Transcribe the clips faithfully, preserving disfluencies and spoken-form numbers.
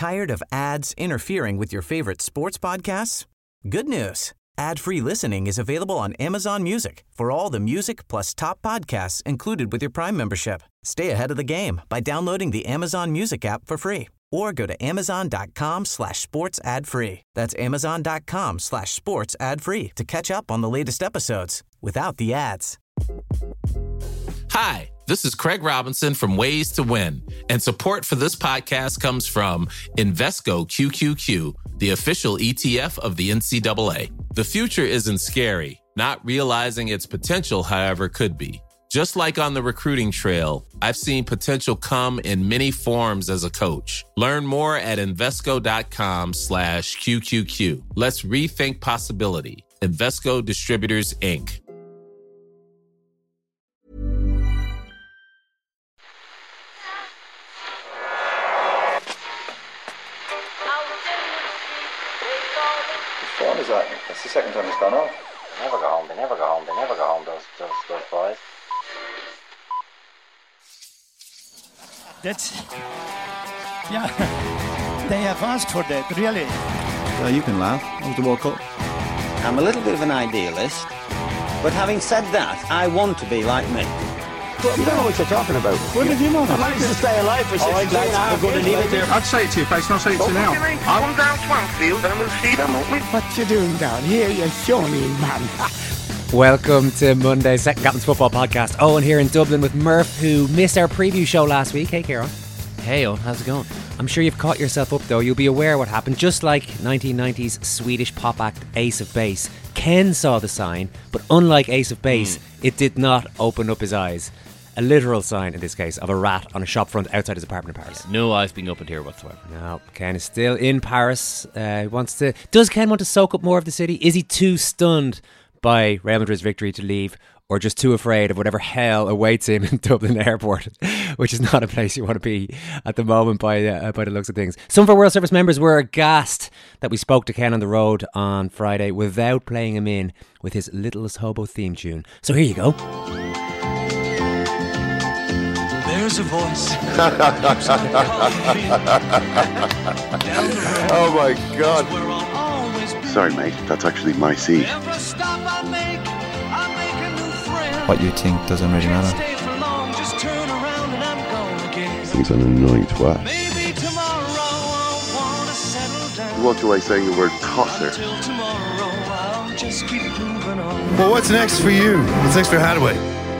Tired of ads interfering with your favorite sports podcasts? Good news. Ad-free listening is available on Amazon Music for all the music plus top podcasts included with your Prime membership. Stay ahead of the game by downloading the Amazon Music app for free or go to amazon.com slash sports ad free. That's amazon.com slash sports ad free to catch up on the latest episodes without the ads. Hi, this is Craig Robinson from Ways to Win, and support for this podcast comes from Invesco Q Q Q, the official E T F of the N C double A. The future isn't scary. Not realizing its potential, however, could be. Just like on the recruiting trail, I've seen potential come in many forms as a coach. Learn more at Invesco.com slash QQQ. Let's rethink possibility. Invesco Distributors, Incorporated. What fun is that? That's the second time it's gone off. They never go home, they never go home, they never go home, those, those, those boys. That's, yeah, they have asked for that, really. Uh, you can laugh. It was the World Cup. I'm a little bit of an idealist, but having said that, I want to be like me. But you don't know what you're talking about. What did you know? I'd like to stay alive for sixty days. I'm going to leave it there. I'd say it to your face, not say it to you now. Come down to Anfield and we'll see them, won't we? What you doing down here, you shawny man? Welcome to Monday's Second Captain's Football Podcast. Owen here in Dublin with Murph, who missed our preview show last week. Hey, Kieran. Hey, Owen, how's it going? I'm sure you've caught yourself up, though. You'll be aware what happened. Just like nineteen nineties Swedish pop act Ace of Base, Ken saw the sign, but unlike Ace of Base, mm. it did not open up his eyes. A literal sign, in this case, of a rat on a shop front outside his apartment in Paris. Yeah, no eyes being opened here whatsoever. No, Ken is still in Paris. Uh, he wants to. Does Ken want to soak up more of the city? Is he too stunned by Real Madrid's victory to leave, or just too afraid of whatever hell awaits him in Dublin Airport, which is not a place you want to be at the moment by uh, by the looks of things. Some of our World Service members were aghast that we spoke to Ken on the road on Friday without playing him in with his Littlest Hobo theme tune. So here you go. There's a voice. Oh my God. Sorry, mate. That's actually my seat. What you think doesn't really matter. He's an annoying twat. He walked away saying the word tosser. Well, what's next for you? What's next for Hadaway?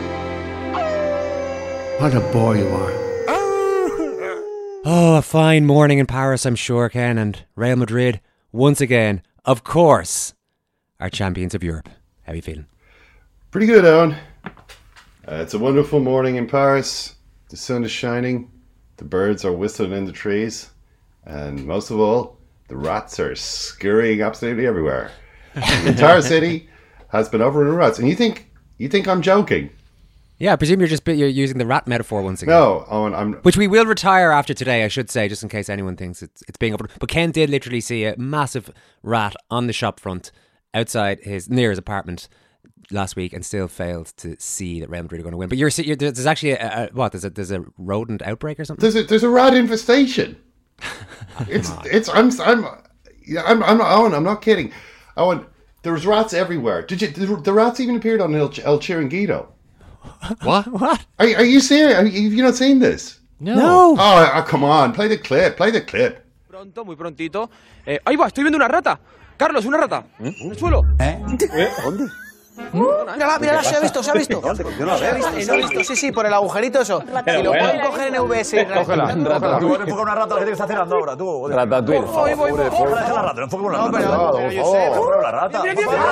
What a boy you are. Oh, a fine morning in Paris, I'm sure, Ken, and Real Madrid, once again, of course, are champions of Europe. How are you feeling? Pretty good, Owen. Uh, it's a wonderful morning in Paris. The sun is shining, the birds are whistling in the trees, and most of all, the rats are scurrying absolutely everywhere. The entire city has been overrun with rats. And you think you think I'm joking? Yeah, I presume you're just you're using the rat metaphor once again. No, Owen, I'm... Which we will retire after today, I should say, just in case anyone thinks it's it's being over. But Ken did literally see a massive rat on the shop front outside his near his apartment last week, and still failed to see that Real Madrid are going to win. But you're, you're there's actually a, a what? There's a there's a rodent outbreak or something. There's a there's a rat infestation. it's on. it's I'm I'm yeah I'm I'm Owen, I'm not kidding. Owen, there's rats everywhere. Did you the, the rats even appeared on El, El Chiringuito? What? What? Are, are you serious? Have you not seen this? No. no. Oh, oh, come on. Play the clip. Play the clip. Pronto, muy prontito. Eh, ahí va, estoy viendo una rata. Carlos, una rata. ¿Eh? En el suelo. ¿Eh? ¿Dónde? Mírala, mírala, se ha visto, se ha visto. ¿Dónde? Yo no la veo. Se ha visto, sí, sí, por el agujerito eso. Y lo pueden coger en V S. Cógela. Tú enfoca una rata, ¿qué te está haciendo ahora? Tú. Ratatouille. Voy, voy, voy. Deja la rata, no enfoca una rata. No, pero yo sé. Enfoca la rata.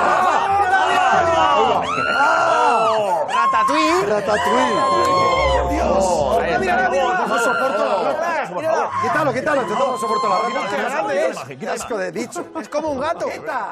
Ratatouille. Ratatouille. Dios. Mira, mira, mira. No soporto. Quítalo, quítalo. Yo no soporto la rata. Qué grande es. Qué asco de bicho. Es como un gato.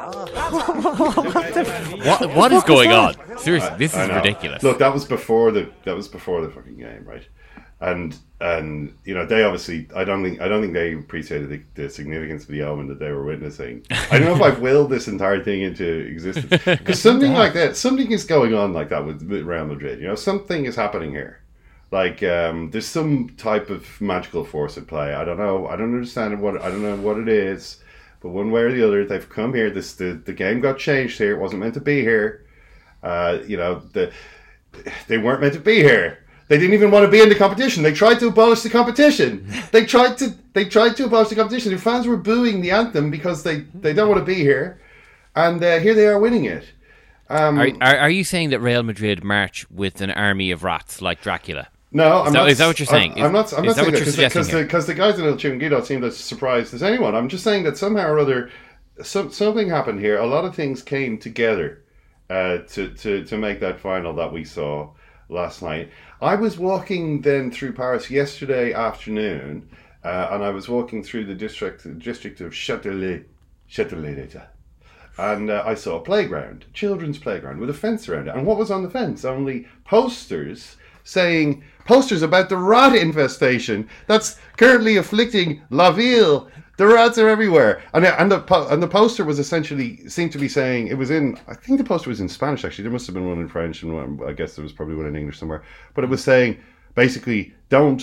What, what is going on? Seriously, this is ridiculous. Look, that was before the that was before the fucking game, right? And and you know they obviously I don't think I don't think they appreciated the, the significance of the omen that they were witnessing. I don't know if I've willed this entire thing into existence because something like that, something is going on like that with, with Real Madrid. You know, something is happening here. Like um, there's some type of magical force at play. I don't know. I don't understand what I don't know what it is. But one way or the other, they've come here. This the, the game got changed here. It wasn't meant to be here. Uh, you know, the they weren't meant to be here. They didn't even want to be in the competition. They tried to abolish the competition. They tried to they tried to abolish the competition. Their fans were booing the anthem because they, they don't want to be here, and uh, here they are winning it. Um, are, are are you saying that Real Madrid march with an army of rats like Dracula? No, is I'm that, not. Is that what you're saying? I'm, I'm not. I'm is not that saying what that because the, because the guys in El Chiringuito seemed as surprised as anyone. I'm just saying that somehow or other, some, something happened here. A lot of things came together uh, to, to to make that final that we saw last night. I was walking then through Paris yesterday afternoon, uh, and I was walking through the district district of Châtelet, Châtelet d'État. And uh, I saw a playground, a children's playground with a fence around it. And what was on the fence? Only posters saying, posters about the rat infestation that's currently afflicting La Ville. The rats are everywhere. And, and, the, and the poster was essentially, seemed to be saying, it was in, I think the poster was in Spanish actually. There must have been one in French and one, I guess there was probably one in English somewhere. But it was saying, basically, don't,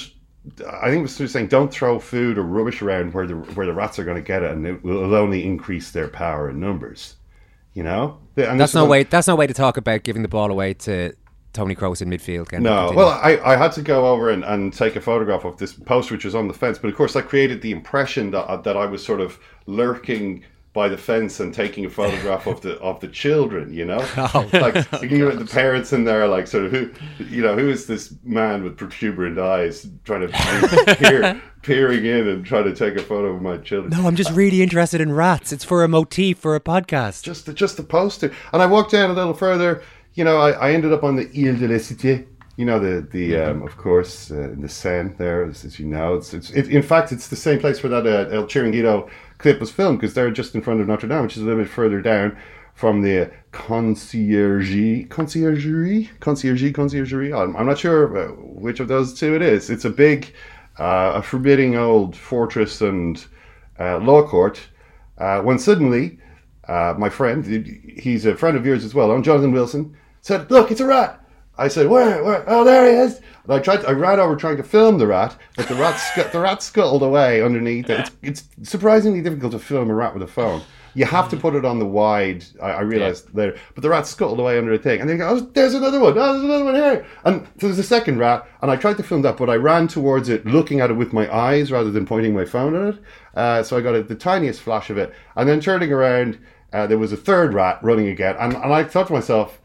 I think it was sort of saying, don't throw food or rubbish around where the where the rats are going to get it, and it will only increase their power in numbers. You know, and that's no way. That's no way to talk about giving the ball away to Tony Kroos in midfield. Can no, well, I, I had to go over and, and take a photograph of this poster which was on the fence, but of course that created the impression that that I was sort of lurking by the fence and taking a photograph of the of the children, you know, oh, like you know, the parents in there, like sort of who, you know, who is this man with protuberant eyes trying to peer, peering in and trying to take a photo of my children? No, I'm just really interested in rats. It's for a motif for a podcast. Just the, just the poster, and I walked down a little further. You know, I, I ended up on the Ile de la Cité. You know, the the um, of course uh, in the Seine there, as, as you know, it's it's it, in fact it's the same place where that uh, El Chiringuito clip was filmed, because they're just in front of Notre Dame, which is a little bit further down from the conciergerie, conciergerie, conciergerie, conciergerie. I'm, I'm not sure which of those two it is. It's a big, uh, a forbidding old fortress and uh, law court. Uh, when suddenly, uh, my friend, he's a friend of yours as well, Jonathan Wilson, said, "Look, it's a rat." I said, "Where? Where? Oh, there he is!" And I tried. To, I ran over trying to film the rat, but the rat, sc- the rat scuttled away underneath. It's, it's surprisingly difficult to film a rat with a phone. You have to put it on the wide. I, I realized yeah. later, but the rat scuttled away under a thing, and then go, "Oh, there's another one. Oh, there's another one here." And so there's a second rat, and I tried to film that, but I ran towards it, looking at it with my eyes rather than pointing my phone at it. Uh, so I got a, the tiniest flash of it, and then turning around, uh, there was a third rat running again, and, and I thought to myself,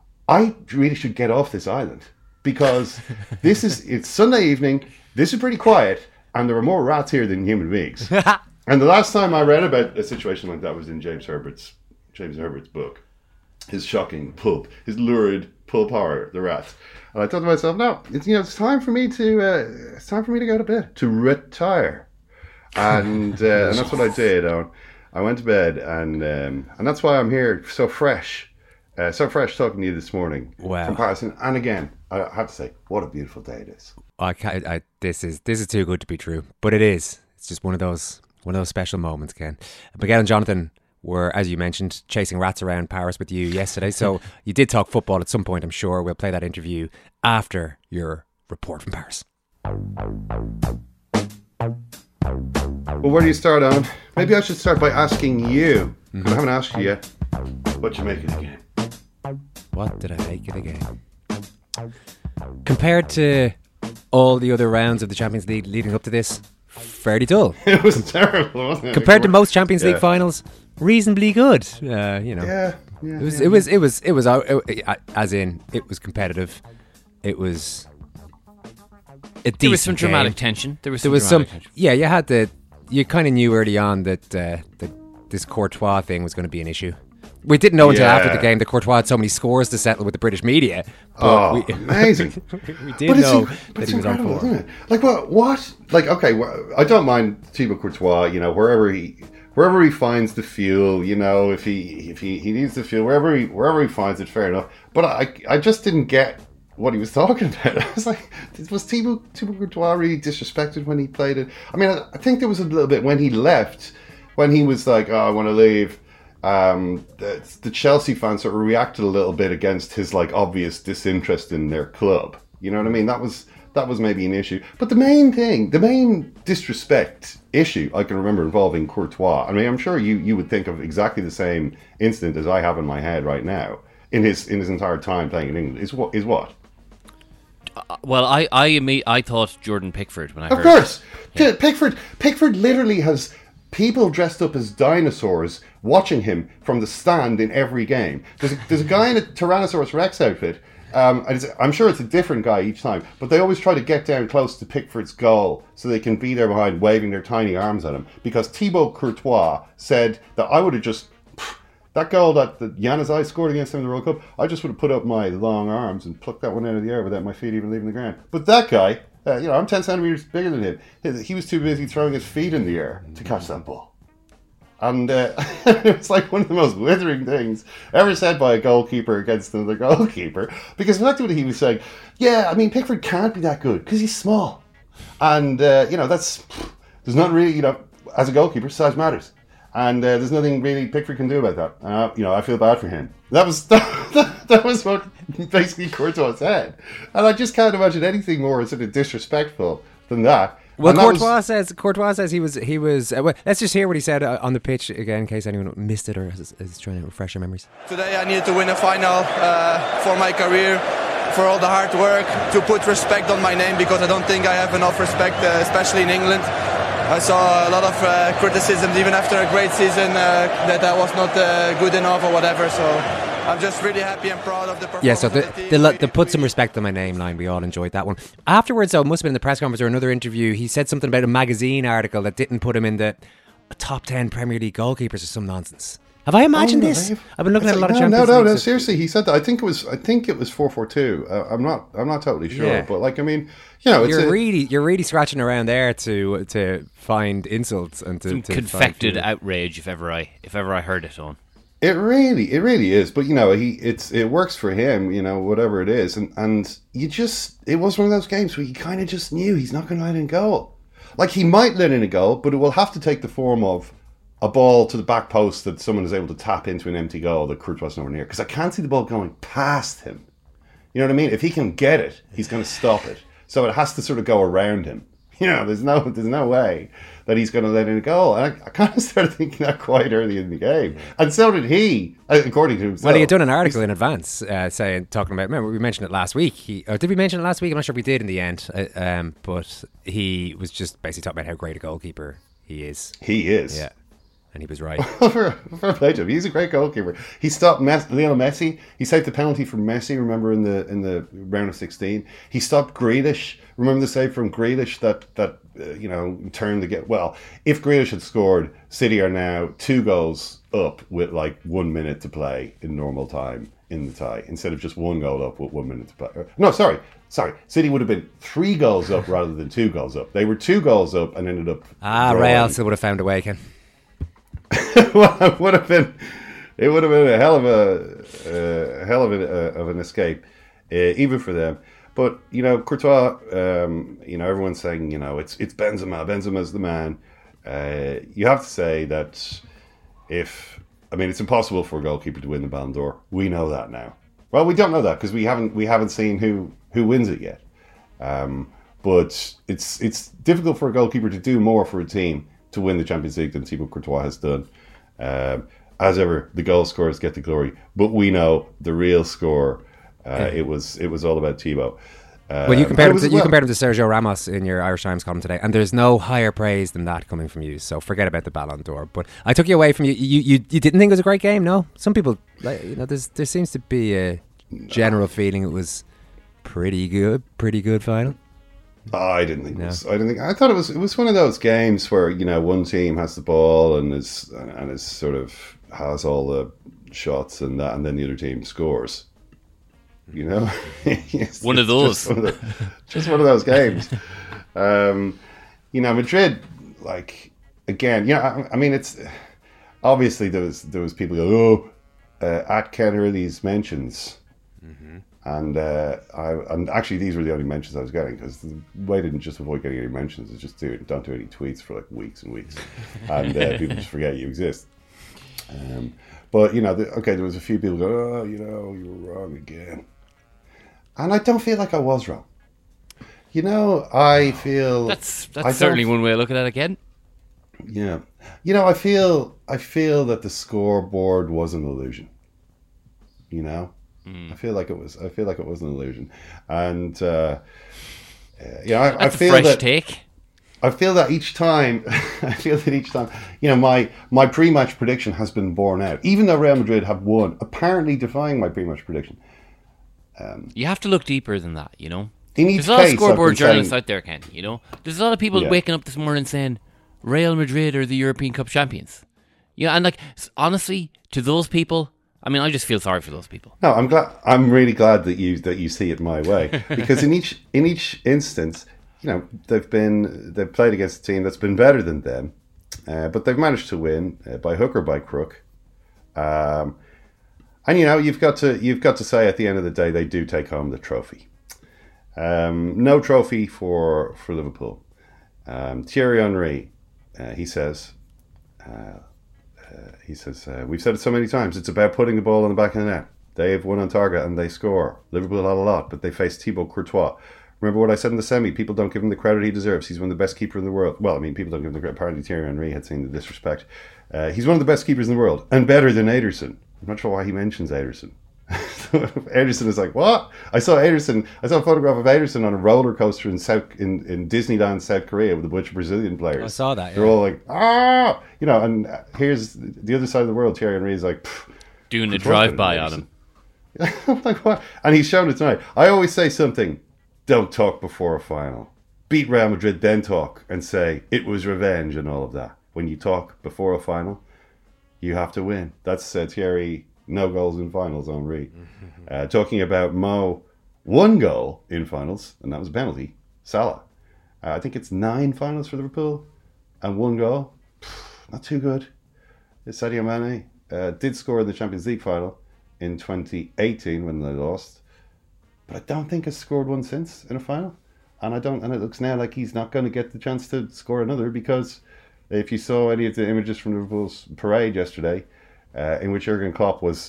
I really should get off this island, because this is, it's Sunday evening, this is pretty quiet, and there are more rats here than human beings. And the last time I read about a situation like that was in James Herbert's James Herbert's book, his shocking pulp, his lurid pulp horror, The Rats. And I thought to myself, no, it's, you know, it's time for me to uh, it's time for me to go to bed, to retire, and uh, and that's what I did. I, I went to bed, and um, and that's why I'm here so fresh. Uh, so fresh talking to you this morning. Wow. From Paris. And, and again, I have to say, what a beautiful day it is. I can't, I, this is this is too good to be true, but it is. It's just one of those one of those special moments, Ken. Miguel and Jonathan were, as you mentioned, chasing rats around Paris with you yesterday. So you did talk football at some point, I'm sure. We'll play that interview after your report from Paris. Well, where do you start on? Maybe I should start by asking you, because mm-hmm. I haven't asked you yet, what you make it again. What did I make it again? Compared to all the other rounds of the Champions League leading up to this, fairly dull. It was terrible, wasn't it? Compared to most Champions League yeah. finals, reasonably good. Uh, you know, yeah, yeah, it was, yeah, it was, yeah. it was, it was, it was, it, as in, it was competitive. It was a decent There was some dramatic game. tension. There was there some was some. tension. Yeah, you had the. You kind of knew early on that uh, that this Courtois thing was going to be an issue. We didn't know until yeah. after the game that Courtois had so many scores to settle with the British media. But oh, we, amazing! we did but know inc- that he was on form. Isn't it? Like what? What? Like okay, well, I don't mind Thibaut Courtois. You know, wherever he wherever he finds the fuel. You know, if he if he, he needs the fuel, wherever he wherever he finds it, fair enough. But I I just didn't get what he was talking about. I was like, was Thibaut Thibaut Courtois really disrespected when he played it? I mean, I, I think there was a little bit when he left, when he was like, oh, I want to leave. Um, the, the Chelsea fans sort of reacted a little bit against his like obvious disinterest in their club. You know what I mean? That was that was maybe an issue. But the main thing, the main disrespect issue I can remember involving Courtois, I mean, I'm sure you, you would think of exactly the same incident as I have in my head right now, in his in his entire time playing in England, is what? Is what? Uh, well, I I, I thought Jordan Pickford when I of heard... Of course! Yeah. Pickford, Pickford literally has people dressed up as dinosaurs watching him from the stand in every game. There's a, there's a guy in a Tyrannosaurus Rex outfit. Um, and it's, I'm sure it's a different guy each time, but they always try to get down close to Pickford's goal so they can be there behind waving their tiny arms at him. Because Thibaut Courtois said that I would have just, pff, that goal that, that Januzaj scored against him in the World Cup, I just would have put up my long arms and plucked that one out of the air without my feet even leaving the ground. But that guy, uh, you know, I'm ten centimetres bigger than him. He was too busy throwing his feet in the air to catch that ball. And uh, it's like one of the most withering things ever said by a goalkeeper against another goalkeeper. Because effectively he was saying, yeah, I mean, Pickford can't be that good because he's small. And, uh, you know, that's, there's not really, you know, as a goalkeeper, size matters. And uh, there's nothing really Pickford can do about that. Uh, you know, I feel bad for him. That was that, that was what basically Courtois said. And I just can't imagine anything more sort of disrespectful than that. Well, and Courtois was, says Courtois says he was he was. Uh, well, let's just hear what he said uh, on the pitch again, in case anyone missed it or is, is trying to refresh their memories. Today, I needed to win a final uh, for my career, for all the hard work, to put respect on my name because I don't think I have enough respect, uh, especially in England. I saw a lot of uh, criticisms even after a great season uh, that I was not uh, good enough or whatever. So I'm just really happy and proud of the performance. Yeah, so the, the, the, the put some respect on my name line, we all enjoyed that one. Afterwards, though, it must have been in the press conference or another interview, he said something about a magazine article that didn't put him in the top ten Premier League goalkeepers or some nonsense. Have I imagined oh, no, this? I've, I've been looking at a lot no, of Champions No, no, League no, stuff. seriously, he said that. I think it was I think it was four four two. Uh, I'm not I'm not totally sure, yeah. but like I mean, you know, it's you're a, really you're really scratching around there to to find insults and to, some to confected find outrage if ever I if ever I heard it on. It really, it really is. But you know, he it's it works for him. You know, whatever it is, and and you just it was one of those games where you kind of just knew he's not going to let in a goal. Like he might let in a goal, but it will have to take the form of a ball to the back post that someone is able to tap into an empty goal that Courtois is nowhere near. Because I can't see the ball going past him. You know what I mean? If he can get it, he's going to stop it. So it has to sort of go around him. You know, there's no there's no way that he's going to let in a goal. And I, I kind of started thinking that quite early in the game. And so did he, according to himself. Well, he had done an article in advance uh, saying, talking about, remember, we mentioned it last week. He, or did we mention it last week? I'm not sure if we did in the end. Uh, um, but he was just basically talking about how great a goalkeeper he is. He is. Yeah. And he was right. for, for play to him. He's a great goalkeeper. He stopped Messi, Lionel Messi. He saved the penalty from Messi. Remember in the in the round of sixteen, he stopped Grealish. Remember the save from Grealish that that uh, you know turned the get. Well, if Grealish had scored, City are now two goals up with like one minute to play in normal time in the tie, instead of just one goal up with one minute to play. No, sorry, sorry. City would have been three goals up rather than two goals up. They were two goals up and ended up. Ah, Real still would have found a way, Ken. Well, it would have been, it would have been a hell of a, uh, hell of, a, uh, of an escape, uh, even for them. But you know, Courtois, um, you know, everyone's saying, you know, it's it's Benzema, Benzema's the man. Uh, you have to say that if, I mean, it's impossible for a goalkeeper to win the Ballon d'Or. We know that now. Well, we don't know that because we haven't we haven't seen who who wins it yet. Um, but it's it's difficult for a goalkeeper to do more for a team to win the Champions League than Thibaut Courtois has done. Um, as ever, the goal scorers get the glory, but we know the real score. Uh, yeah. It was it was all about Thibaut. Um, well, you compared him to, well. you compared him to Sergio Ramos in your Irish Times column today, and there's no higher praise than that coming from you. So forget about the Ballon d'Or. But I took you away from you. You you, you didn't think it was a great game, no? Some people, like, you know, there's there seems to be a general no. feeling it was pretty good, pretty good final. Oh, I didn't think no. it was. I didn't think. I thought it was. It was one of those games where you know one team has the ball and is and is sort of has all the shots and that, and then the other team scores. You know, it's, one of those. Just one of, the, just one of those games. Um, you know, Madrid. Like again, yeah. You know, I, I mean, it's obviously there was there was people go, oh, uh, at Ken Early's mentions. Mm-hmm. And uh, I, and actually, these were the only mentions I was getting because the way I didn't just avoid getting any mentions is just do don't do any tweets for like weeks and weeks, and uh, people just forget you exist. Um, but you know, the, okay, there was a few people go, oh, you know, you were wrong again, and I don't feel like I was wrong. You know, I feel that's that's I certainly one way of looking at it again. Yeah, you know, I feel I feel that the scoreboard was an illusion. You know, mm. I feel like it was. I feel like it was an illusion, and uh, yeah, I, that's I feel a fresh that. Take. I feel that each time, I feel that each time, you know, my my pre-match prediction has been borne out, even though Real Madrid have won, apparently defying my pre-match prediction. Um, you have to look deeper than that, you know. In each There's a lot case, of scoreboard journalists saying, out there, Ken. You know, there's a lot of people yeah. waking up this morning saying Real Madrid are the European Cup champions. Yeah, and like honestly, to those people, I mean, I just feel sorry for those people. No, I'm glad. I'm really glad that you that you see it my way, because in each in each instance, you know, they've been they've played against a team that's been better than them, uh, but they've managed to win uh, by hook or by crook. Um, and you know, you've got to you've got to say at the end of the day, they do take home the trophy. Um, no trophy for for Liverpool. Um, Thierry Henry, uh, he says, uh, uh, he says, uh, we've said it so many times. It's about putting the ball in the back of the net. They have one on target and they score. Liverpool had a lot, but they faced Thibaut Courtois. Remember what I said in the semi? People don't give him the credit he deserves. He's one of the best keepers in the world. Well, I mean, people don't give him the credit. Apparently, Thierry Henry had seen the disrespect. Uh, he's one of the best keepers in the world and better than Ederson. I'm not sure why he mentions Ederson. Ederson is like, what? I saw Ederson. I saw a photograph of Ederson on a roller coaster in South in, in Disneyland, South Korea, with a bunch of Brazilian players. I saw that. Yeah. They're all like, ah, you know. And here's the other side of the world. Thierry Henry is like doing a drive-by on him. I'm like, what? And he's shown it tonight. I always say something. Don't talk before a final. Beat Real Madrid, then talk and say it was revenge and all of that. When you talk before a final, you have to win. That's uh, Thierry. No goals in finals, Henry. Uh, talking about Mo, one goal in finals, and that was a penalty. Salah. Uh, I think it's nine finals for Liverpool, and one goal. Not too good. Sadio Mane uh, did score in the Champions League final in twenty eighteen when they lost, but I don't think has scored one since in a final. And I don't. And it looks now like he's not going to get the chance to score another, because if you saw any of the images from Liverpool's parade yesterday, Uh, in which Jurgen Klopp was,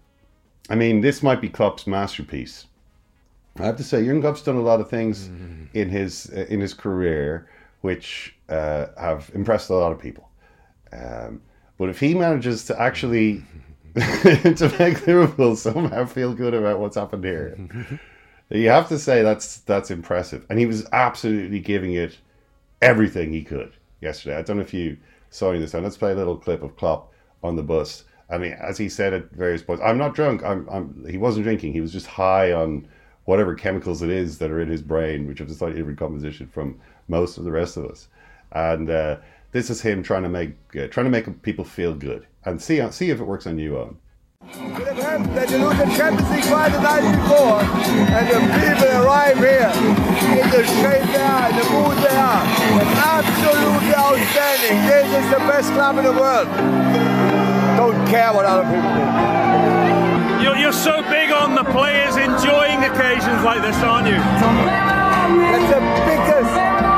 I mean, this might be Klopp's masterpiece. I have to say, Jurgen Klopp's done a lot of things mm. in his uh, in his career which uh, have impressed a lot of people. Um, but if he manages to actually to make Liverpool somehow feel good about what's happened here, you have to say that's that's impressive. And he was absolutely giving it everything he could yesterday. I don't know if you saw this time. Let's play a little clip of Klopp on the bus. I mean, as he said at various points, I'm not drunk. I'm, I'm. He wasn't drinking. He was just high on whatever chemicals it is that are in his brain, which have a slightly different composition from most of the rest of us. And uh, this is him trying to make uh, trying to make people feel good, and see see if it works on you, Owen. Could have happened that you lose the Champions League final the night before, and the people arrive here in the shape they are, in the mood they are. It's absolutely outstanding. This is the best club in the world. Don't care what other people think. You're, you're so big on the players enjoying occasions like this, aren't you? That's the biggest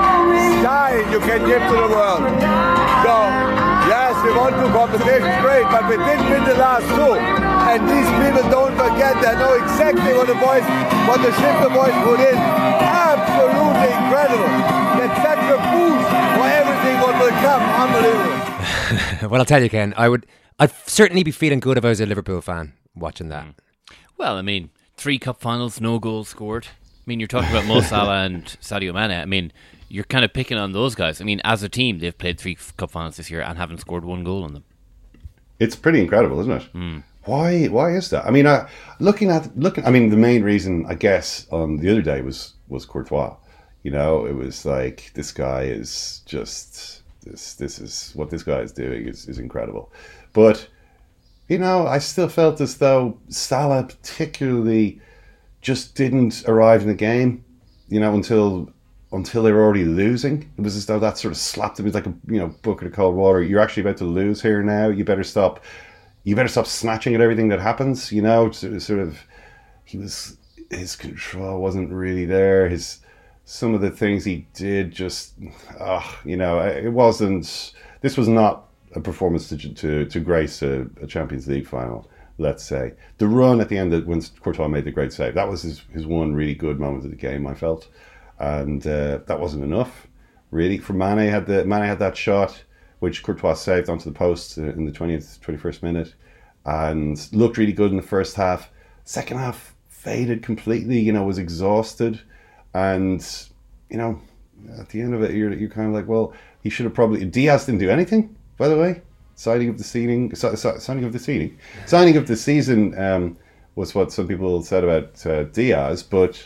sign you can give to the world. So, yes, we want to competition, great, but we didn't win the last two. And these people don't forget, they know exactly what the boys, what the shift the boys put in. Absolutely incredible. That's such a boost for everything what will come. Unbelievable. Well, I'll tell you, Ken, I would, I'd certainly be feeling good if I was a Liverpool fan watching that. Well, I mean, three cup finals, no goals scored. I mean, you're talking about Mo Salah and Sadio Mane. I mean, you're kind of picking on those guys. I mean, as a team, they've played three cup finals this year and haven't scored one goal on them. It's pretty incredible, isn't it? Mm. Why? Why is that? I mean, uh, looking at looking. I mean, the main reason, I guess, on the other day was was Courtois. You know, it was like, this guy is just this. This is what this guy is doing is is incredible. But you know, I still felt as though Salah particularly just didn't arrive in the game. You know, until. Until they were already losing. It was as though that sort of slapped him. It's like a you know bucket of cold water. You're actually about to lose here now. You better stop. You better stop snatching at everything that happens. You know, sort of. He was his control wasn't really there. His some of the things he did just, oh, you know, it wasn't. This was not a performance to to, to grace a, a Champions League final. Let's say the run at the end that when Courtois made the great save, that was his his one really good moment of the game, I felt. and uh, that wasn't enough, really. For Mane had the Mane had that shot which Courtois saved onto the post in the twentieth, twenty-first minute, and looked really good in the first half. Second half faded completely. You know, was exhausted, and you know, at the end of it, you're you're kind of like, well, he should have probably. Diaz didn't do anything, by the way. Signing of the season, signing of the season, signing of the season um, was what some people said about uh, Diaz, but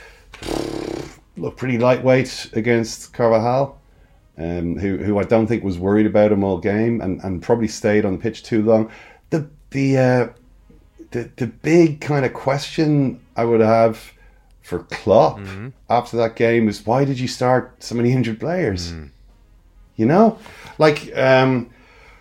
looked pretty lightweight against Carvajal, um, who who I don't think was worried about him all game, and, and probably stayed on the pitch too long. The the uh, the the big kind of question I would have for Klopp mm-hmm. after that game is, why did you start so many injured players? Mm. You know, like. Um,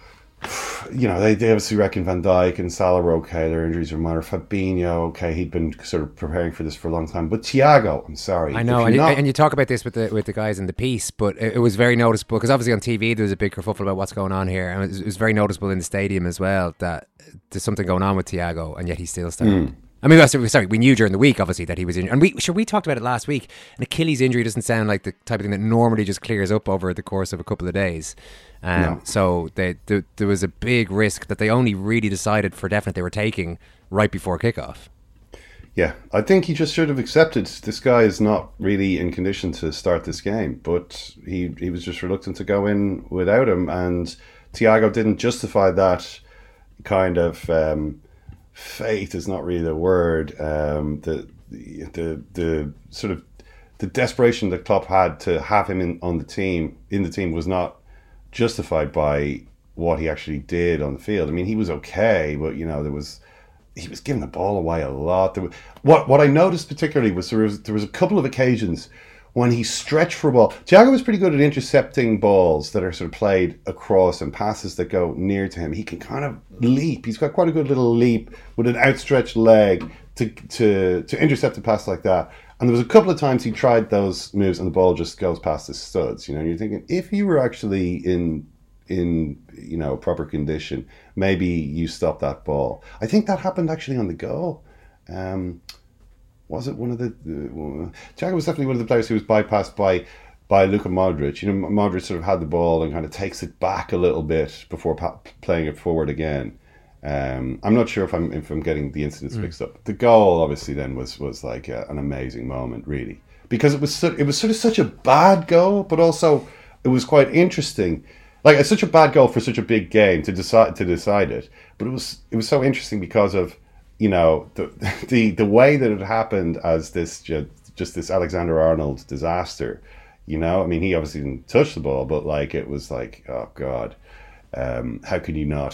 You know, they, they obviously reckon Van Dijk and Salah were okay. Their injuries were minor. Fabinho, okay, he'd been sort of preparing for this for a long time. But Thiago, I'm sorry. I know, and you, not... and you talk about this with the with the guys in the piece, but it, it was very noticeable, because obviously on T V there was a big kerfuffle about what's going on here, and it was, it was very noticeable in the stadium as well that there's something going on with Thiago, and yet he's still starting. Mm. I mean, sorry, we knew during the week, obviously, that he was injured. And we sure we talked about it last week. An Achilles injury doesn't sound like the type of thing that normally just clears up over the course of a couple of days. Um, no. So they, they, there was a big risk that they only really decided for definite they were taking right before kickoff. Yeah, I think he just should have accepted this guy is not really in condition to start this game. But he, he was just reluctant to go in without him. And Thiago didn't justify that kind of... Um, faith is not really the word. Um, the, the the sort of the desperation that Klopp had to have him in on the team in the team was not justified by what he actually did on the field. I mean, he was okay, but you know there was he was giving the ball away a lot. There was, what what I noticed particularly was there was there was a couple of occasions when he stretched for a ball. Thiago was pretty good at intercepting balls that are sort of played across and passes that go near to him. He can kind of leap. He's got quite a good little leap with an outstretched leg to to to intercept a pass like that. And there was a couple of times he tried those moves and the ball just goes past his studs. You know, and you're thinking, if you were actually in in you know proper condition, maybe you stop that ball. I think that happened actually on the goal. Um, Was it one of the... Uh, Thiago was definitely one of the players who was bypassed by by Luka Modric. You know, Modric sort of had the ball and kind of takes it back a little bit before pa- playing it forward again. Um, I'm not sure if I'm if I'm getting the incidents mm. mixed up. The goal, obviously, then was was like a, an amazing moment, really, because it was so, it was sort of such a bad goal, but also it was quite interesting. Like it's such a bad goal for such a big game to decide to decide it, but it was it was so interesting because of. You know, the, the the way that it happened as this just this Alexander Arnold disaster, you know, I mean, he obviously didn't touch the ball, but like, it was like, oh God, um, how could you not,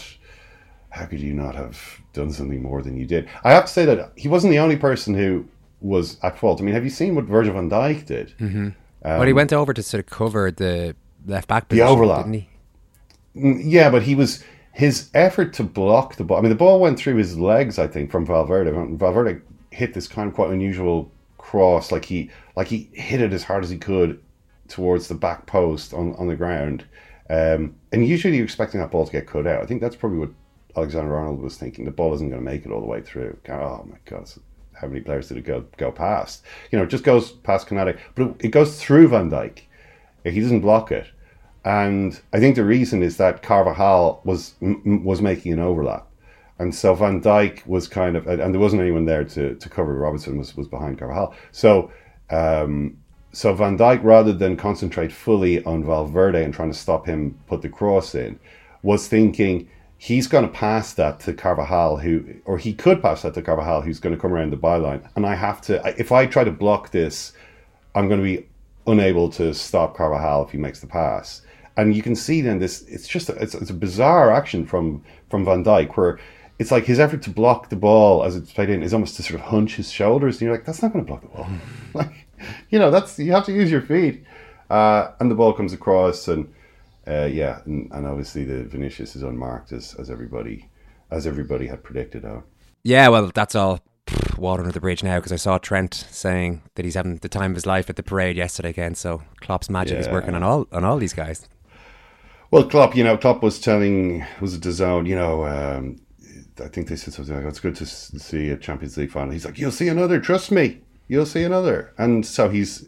how could you not have done something more than you did? I have to say that he wasn't the only person who was at fault. I mean, have you seen what Virgil van Dijk did? Mm-hmm. Um, well, he went over to sort of cover the left back position, the overlap, didn't he? Yeah, but he was... His effort to block the ball, I mean, the ball went through his legs, I think, from Valverde. Valverde hit this kind of quite unusual cross, like he like he hit it as hard as he could towards the back post on, on the ground. Um, and usually you're expecting that ball to get cut out. I think that's probably what Alexander Arnold was thinking. The ball isn't going to make it all the way through. Oh, my God, how many players did it go go past? You know, it just goes past Konate, but it, it goes through Van Dijk. He doesn't block it. And I think the reason is that Carvajal was m- was making an overlap. And so Van Dijk was kind of, and there wasn't anyone there to, to cover. Robertson was, was behind Carvajal. So um, so Van Dijk, rather than concentrate fully on Valverde and trying to stop him put the cross in, was thinking he's going to pass that to Carvajal, who, or he could pass that to Carvajal, who's going to come around the byline. And I have to, if I try to block this, I'm going to be unable to stop Carvajal if he makes the pass. And you can see then this, it's just, a, it's, it's a bizarre action from, from Van Dijk, where it's like his effort to block the ball as it's played in is almost to sort of hunch his shoulders. And you're like, that's not going to block the ball. Like, you know, that's, you have to use your feet. Uh, and the ball comes across and, uh, yeah, and, and obviously the Vinicius is unmarked as, as everybody, as everybody had predicted. Oh. Yeah, well, that's all pff, water under the bridge now, because I saw Trent saying that he's having the time of his life at the parade yesterday again. So Klopp's magic yeah. is working on all, on all these guys. Well, Klopp, you know, Klopp was telling, was it DAZN, you know, um, I think they said something like, it's good to see a Champions League final. He's like, you'll see another, trust me, you'll see another. And so he's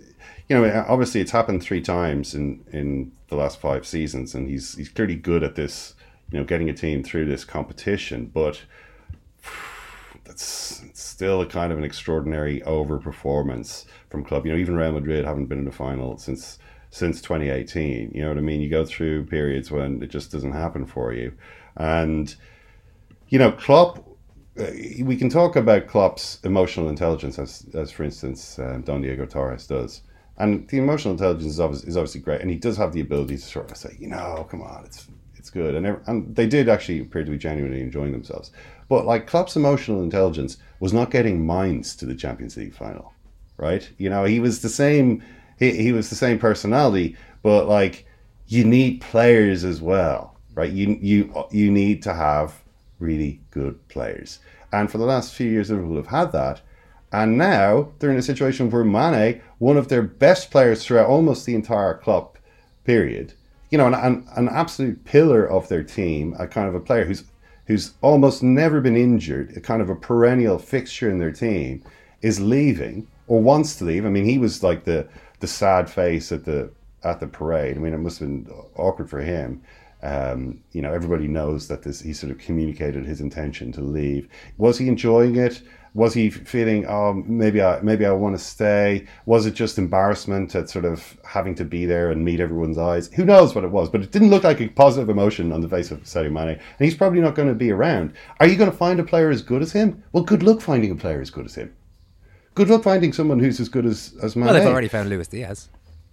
you know, obviously it's happened three times in, in the last five seasons, and he's he's clearly good at this, you know, getting a team through this competition. But that's it's still a kind of an extraordinary overperformance from club. You know, even Real Madrid haven't been in the final since since twenty eighteen. You know what I mean? You go through periods when it just doesn't happen for you, and you know, Klopp. Uh, we can talk about Klopp's emotional intelligence, as, as for instance, um, Don Diego Torres does. And the emotional intelligence is obviously, is obviously great. And he does have the ability to sort of say, you know, come on, it's it's good. And, every, and they did actually appear to be genuinely enjoying themselves. But like Klopp's emotional intelligence was not getting Mainz to the Champions League final, right? You know, he was the same, he, he was the same personality, but like you need players as well, right? You you you need to have really good players. And for the last few years, Liverpool have had that. And now they're in a situation where Mane, one of their best players throughout almost the entire Klopp period, you know, an, an, an absolute pillar of their team, a kind of a player who's who's almost never been injured, a kind of a perennial fixture in their team, is leaving or wants to leave. I mean, he was like the the sad face at the at the parade. I mean, it must have been awkward for him. Um, you know, everybody knows that this. He sort of communicated his intention to leave. Was he enjoying it? Was he feeling, oh, maybe I maybe I want to stay? Was it just embarrassment at sort of having to be there and meet everyone's eyes? Who knows what it was? But it didn't look like a positive emotion on the face of Sadio Mane, and he's probably not going to be around. Are you going to find a player as good as him? Well, good luck finding a player as good as him. Good luck finding someone who's as good as as Mane. Well, they've already found Luis Diaz.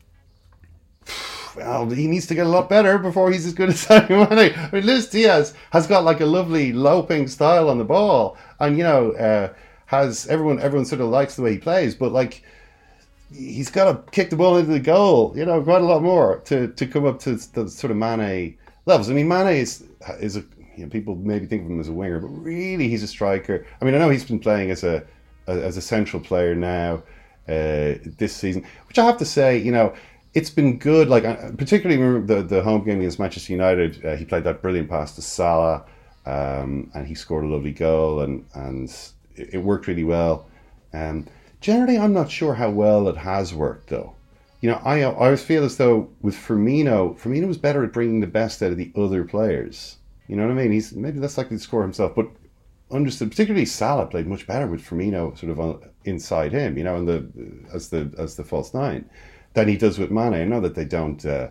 Well, he needs to get a lot better before he's as good as Sadio Mane. I mean, Luis Diaz has got like a lovely loping style on the ball, and you know, uh, has everyone everyone sort of likes the way he plays, but like he's got to kick the ball into the goal, you know, quite a lot more to, to come up to the sort of Mane levels. I mean, Mane is is a you know, people maybe think of him as a winger, but really he's a striker. I mean, I know he's been playing as a as a central player now uh, this season, which I have to say, you know. It's been good, like particularly remember the, the home game against Manchester United. Uh, he played that brilliant pass to Salah, um, and he scored a lovely goal, and and it, it worked really well. Um, generally, I'm not sure how well it has worked, though. You know, I I always feel as though with Firmino, Firmino was better at bringing the best out of the other players. You know what I mean? He's maybe less likely to score himself, but understood. Particularly Salah played much better with Firmino sort of on, inside him. You know, in the as the as the false nine. Than he does with Mane. I know that they don't, uh,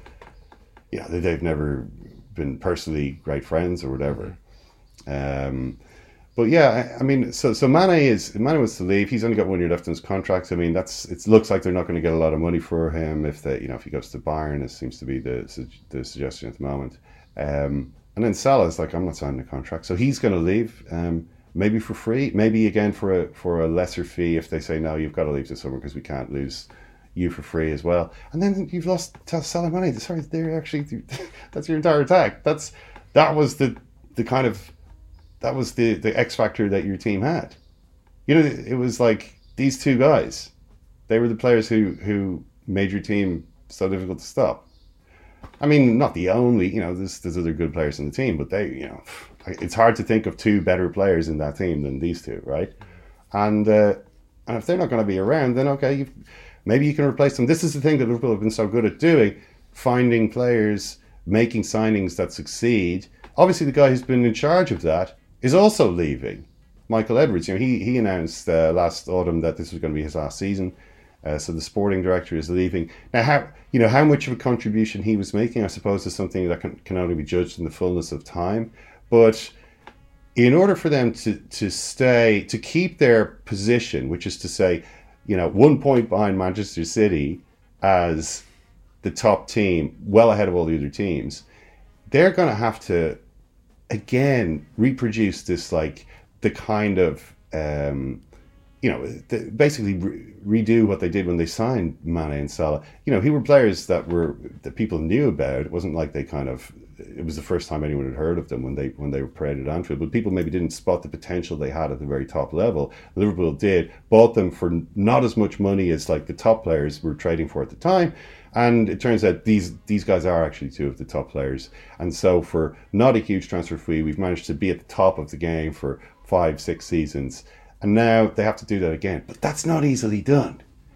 you know, they've never been personally great friends or whatever. Um, but yeah, I, I mean, so so Mane is Mane wants to leave. He's only got one year left in his contract. I mean, that's it looks like they're not going to get a lot of money for him if they, you know, if he goes to Bayern. It seems to be the the suggestion at the moment. Um, and then Salah's like, I'm not signing a contract, so he's going to leave. Um, maybe for free, maybe again for a for a lesser fee if they say no, you've got to leave this summer because we can't lose you for free as well. And then you've lost Salah Mane. Sorry, they're actually that's your entire attack. That's that was the the kind of that was the the X factor that your team had. You know, it was like these two guys. They were the players who who made your team so difficult to stop. I mean, not the only. You know, there's there's other good players in the team, but they, you know, it's hard to think of two better players in that team than these two, right? And uh, and if they're not going to be around, then okay, you've maybe you can replace them. This is the thing that Liverpool have been so good at doing, finding players, making signings that succeed. Obviously, the guy who's been in charge of that is also leaving, Michael Edwards. You know, he he announced uh, last autumn that this was going to be his last season. Uh, so the sporting director is leaving. Now, how you know how much of a contribution he was making, I suppose, is something that can, can only be judged in the fullness of time. But in order for them to to stay, to keep their position, which is to say, you know, one point behind Manchester City as the top team, well ahead of all the other teams, they're going to have to, again, reproduce this, like, the kind of, um, you know, the, basically re- redo what they did when they signed Mane and Salah. You know, he were players that were, that people knew about. It wasn't like they kind of, it was the first time anyone had heard of them when they when they were paraded at Anfield, but people maybe didn't spot the potential they had at the very top level. Liverpool did, bought them for not as much money as like the top players were trading for at the time, and it turns out these these guys are actually two of the top players. And so for not a huge transfer fee, we've managed to be at the top of the game for five, six seasons, and now they have to do that again. But that's not easily done.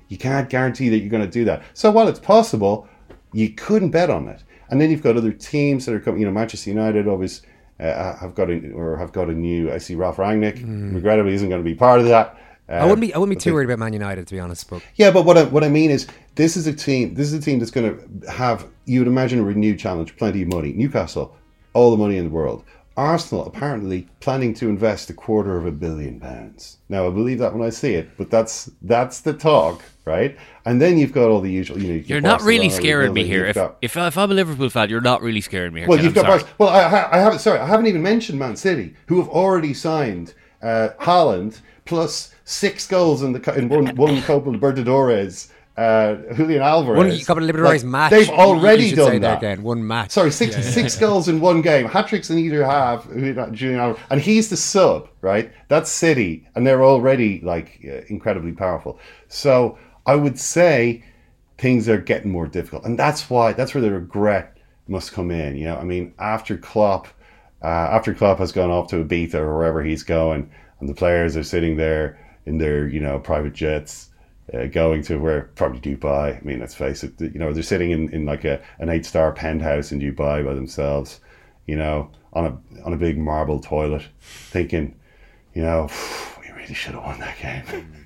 You can't guarantee that you're going to do that. So while it's possible, you couldn't bet on it. And then you've got other teams that are coming. You know, Manchester United always uh, have got a or have got a new. I see Ralph Rangnick. Mm. Regrettably, isn't going to be part of that. Uh, I wouldn't be. I wouldn't be too worried about Man United, to be honest. But yeah, but what I, what I mean is, this is a team. This is a team that's going to have, you would imagine, a renewed challenge, plenty of money. Newcastle, all the money in the world. Arsenal apparently planning to invest a quarter of a billion pounds. Now I believe that when I see it, but that's that's the talk, right? And then you've got all the usual. You know, you're not really scaring me here. If, got, if if I'm a Liverpool fan, you're not really scaring me here. Well, you've I'm got. sorry. Well, I, I haven't. Sorry, I haven't even mentioned Man City, who have already signed uh, Haaland plus six goals in the in one one Copa Libertadores. Uh, Julian Alvarez. One Copa Libertadores like, match. They've already you, you done that. Again. One match. Sorry, six yeah, six yeah. goals in one game. Hat-tricks in either half. Julian Alvarez. And he's the sub, right? That's City. And they're already like uh, incredibly powerful. So I would say things are getting more difficult. And that's why, that's where the regret must come in. You know, I mean, after Klopp, uh, after Klopp has gone off to Ibiza or wherever he's going, and the players are sitting there in their, you know, private jets, Uh, going to where probably Dubai. I mean, let's face it. You know, they're sitting in, in like a an eight star penthouse in Dubai by themselves. You know, on a on a big marble toilet, thinking, you know, we really should have won that game.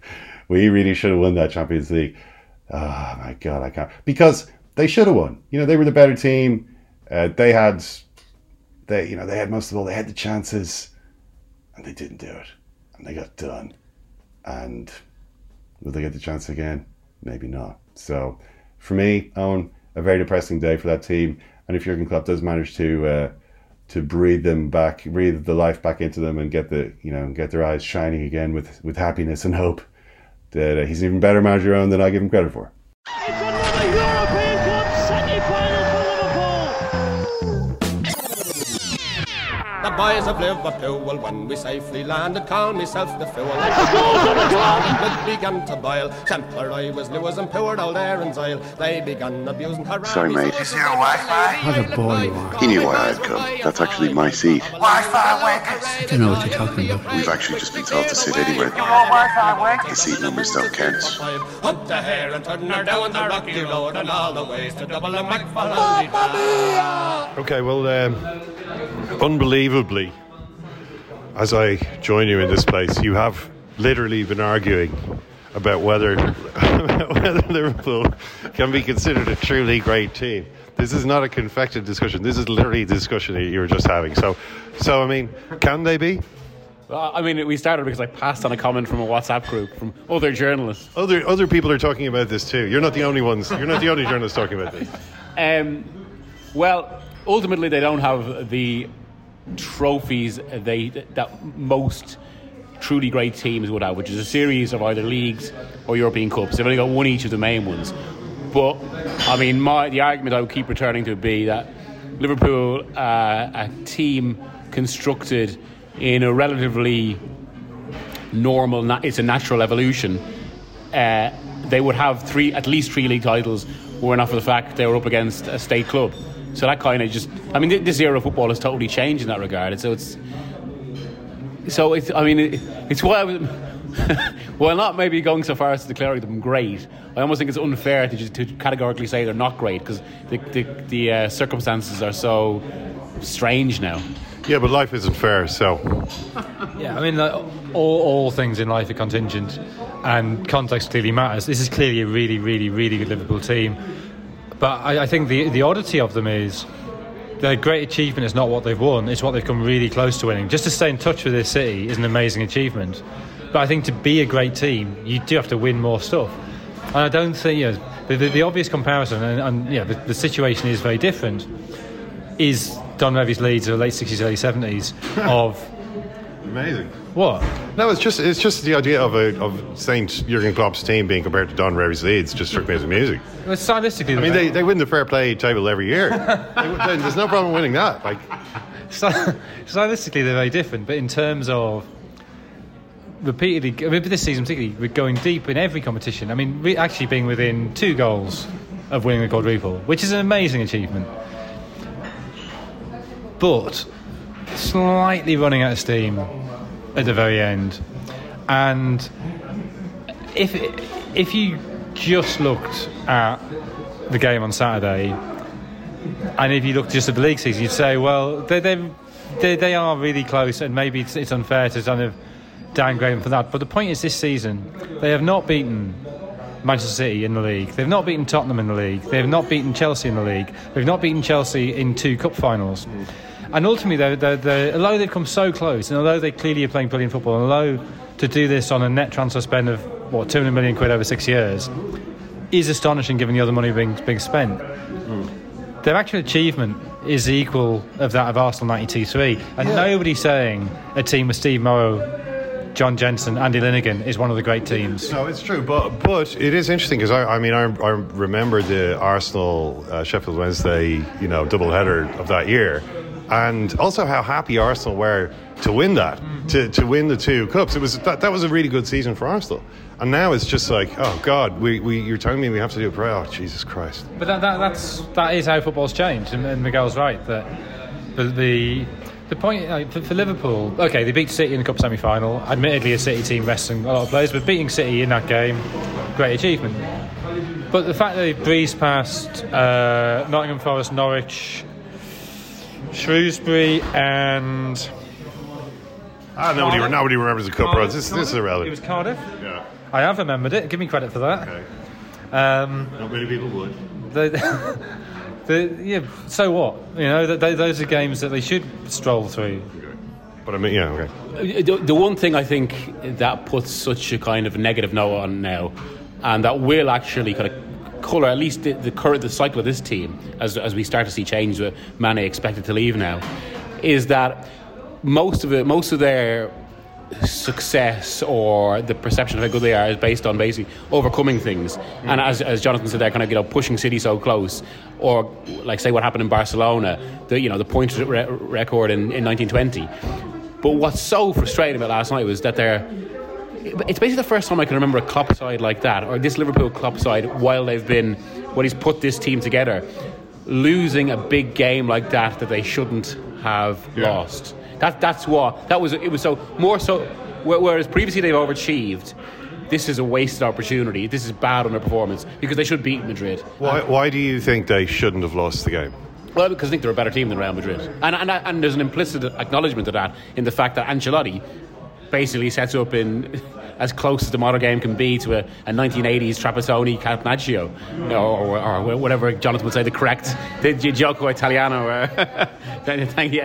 We really should have won that Champions League. Oh my God, I can't, because they should have won. You know, they were the better team. Uh, they had, they you know, they had most of all. They had the chances, and they didn't do it, and they got done, and. Will they get the chance again? Maybe not. So, for me, Owen, a very depressing day for that team. And if Jurgen Klopp does manage to uh, to breathe them back, breathe the life back into them, and get the you know get their eyes shining again with, with happiness and hope, that uh, he's an even better manager on than I give him credit for. It's another European Cup semi-final for Liverpool. The boys of Liverpool, when we safely landed, called myself the fool. It began to boil. Sampler I was Lewis and poured all there in Zyle. They began abusing her. Sorry, mate. Is there Wi-Fi? What a boy you are. He knew why I'd come. That's actually my seat. Wi-Fi wankers. I don't know what you're talking about. We've actually just been told to sit anywhere. You want Wi-Fi wankers? The seat numbers don't count. Hunt the hare and turn her down the rocky road and all the ways to double and McFarlane. Okay, well, um, unbelievably, as I join you in this place, you have literally been arguing about whether whether Liverpool can be considered a truly great team. This is not a confected discussion. This is literally the discussion that you were just having. So, so I mean, can they be? Well, I mean, we started because I passed on a comment from a WhatsApp group from other journalists. Other other people are talking about this too. You're not the only ones. You're not the only journalists talking about this. Um, well, ultimately, they don't have the trophies they that most truly great teams would have, which is a series of either leagues or European Cups. They've only got one each of the main ones. But I mean, my the argument I would keep returning to would be that Liverpool, uh, a team constructed in a relatively normal, it's a natural evolution. Uh, they would have three, at least three league titles, were not for the fact they were up against a state club. So that kind of just, I mean, this era of football has totally changed in that regard. So it's, so it's, I mean, it, it's why I was, well, not maybe going so far as to declare them great. I almost think it's unfair to just to categorically say they're not great because the the, the uh, circumstances are so strange now. Yeah, but life isn't fair, so. Yeah, I mean, like, all, all things in life are contingent, and context clearly matters. This is clearly a really, really, really good Liverpool team. But I, I think the the oddity of them is their great achievement is not what they've won, it's what they've come really close to winning. Just to stay in touch with this city is an amazing achievement. But I think to be a great team, you do have to win more stuff. And I don't think, you know, the, the, the obvious comparison, and, and yeah, the, the situation is very different, is Don Revie's Leeds of the late sixties, early seventies of... Amazing. What? No, it's just it's just the idea of a of Saint Jurgen Klopp's team being compared to Don Revie's Leeds just struck me as amusing. Well, stylistically, I mean, they, they win the fair play table every year. they, there's no problem winning that. Like, stylistically, they're very different, but in terms of repeatedly, I mean, this season particularly, we're going deep in every competition. I mean, we actually being within two goals of winning the quadruple, which is an amazing achievement. But slightly running out of steam at the very end, and if if you just looked at the game on Saturday, and if you looked just at the league season, you'd say, well, they they they are really close, and maybe it's, it's unfair to kind of downgrade them for that. But the point is, this season they have not beaten Manchester City in the league. They've not beaten Tottenham in the league. They have not beaten Chelsea in the league. They've not beaten Chelsea in two cup finals. Mm. And ultimately, they're, they're, they're, although they've come so close, and although they clearly are playing brilliant football, and although to do this on a net transfer spend of what two hundred million quid over six years is astonishing, given the other money being being spent. Mm. Their actual achievement is equal of that of Arsenal ninety-two three, and yeah. nobody's saying a team with Steve Morrow, John Jensen, Andy Linnigan is one of the great teams. No, it's true, but but it is interesting because I, I mean I, I remember the Arsenal uh, Sheffield Wednesday you know doubleheader of that year, and also how happy Arsenal were to win that, mm. to to win the two cups. It was that that was a really good season for Arsenal, and now it's just like, oh God, we, we you're telling me we have to do a prayer. Oh Jesus Christ! But that, that that's that is how football's changed, and, and Miguel's right that the. the The point like, for, for Liverpool, okay, they beat City in the cup semi-final. Admittedly, a City team resting a lot of players, but beating City in that game, great achievement. But the fact that they breezed past uh, Nottingham Forest, Norwich, Shrewsbury, and ah, nobody, nobody remembers the cup runs. This, this is irrelevant. It was Cardiff. Yeah, I have remembered it. Give me credit for that. Okay. Um, Not many people would. The, The, yeah, so what? You know, th- th- those are games that they should stroll through. But I mean, yeah, okay. The, the one thing I think that puts such a kind of negative note on now, and that will actually kind of colour at least the, the current the cycle of this team as as we start to see change with Mane expected to leave now, is that most of it, most of their success or the perception of how good they are is based on basically overcoming things. Mm. And as as Jonathan said, they're kind of you know pushing City so close, or like say what happened in Barcelona, the you know the point re- record in, in nineteen twenty. But what's so frustrating about last night was that they're it's basically the first time I can remember a Klopp side like that, or this Liverpool Klopp side, while they've been when he's put this team together, losing a big game like that that they shouldn't have yeah. lost. That that's what that was. It was so more so. Whereas previously they've overachieved, this is a wasted opportunity. This is bad underperformance because they should beat Madrid. Why? And, why do you think they shouldn't have lost the game? Well, because I think they're a better team than Real Madrid, and and and there's an implicit acknowledgement of that in the fact that Ancelotti basically sets up in as close as the modern game can be to a, a nineteen eighties Trapattoni Catenaccio, or, or, or whatever Jonathan would say the correct the Gioco Italiano. Uh, yeah,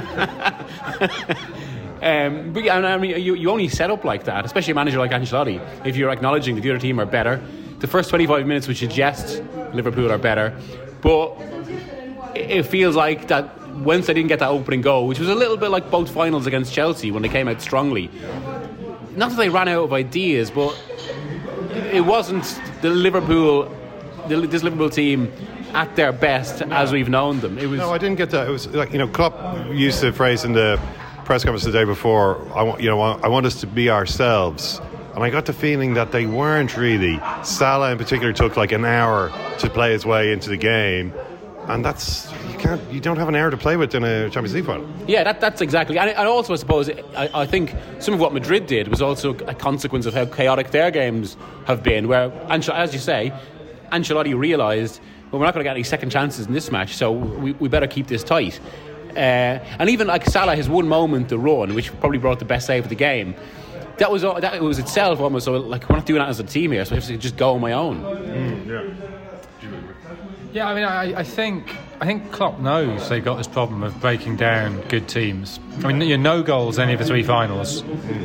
yeah. um, but yeah, I mean, you, you only set up like that, especially a manager like Ancelotti, if you're acknowledging that the other team are better. The first twenty-five minutes would suggest Liverpool are better, but it, it feels like that once they didn't get that opening goal, which was a little bit like both finals against Chelsea when they came out strongly. Not that they ran out of ideas, but it wasn't the Liverpool, the, this Liverpool team at their best as we've known them. It was no, I didn't get that. It was like you know, Klopp used the phrase in the press conference the day before. I want, you know, I want us to be ourselves, and I got the feeling that they weren't really. Salah in particular took like an hour to play his way into the game. And that's you can't you don't have an hour to play with in a Champions League final. Yeah, that, that's exactly. And, and also, I suppose I, I think some of what Madrid did was also a consequence of how chaotic their games have been. Where, as you say, Ancelotti realised, well, we're not going to get any second chances in this match, so we, we better keep this tight. Uh, and even like Salah has one moment to run, which probably brought the best save of the game. That was that it was itself almost so like we're not doing that as a team here, so I have to just go on my own. Mm, yeah. Yeah, I mean, I, I think I think Klopp knows they've got this problem of breaking down good teams. I mean, you know, no goals any of the three finals.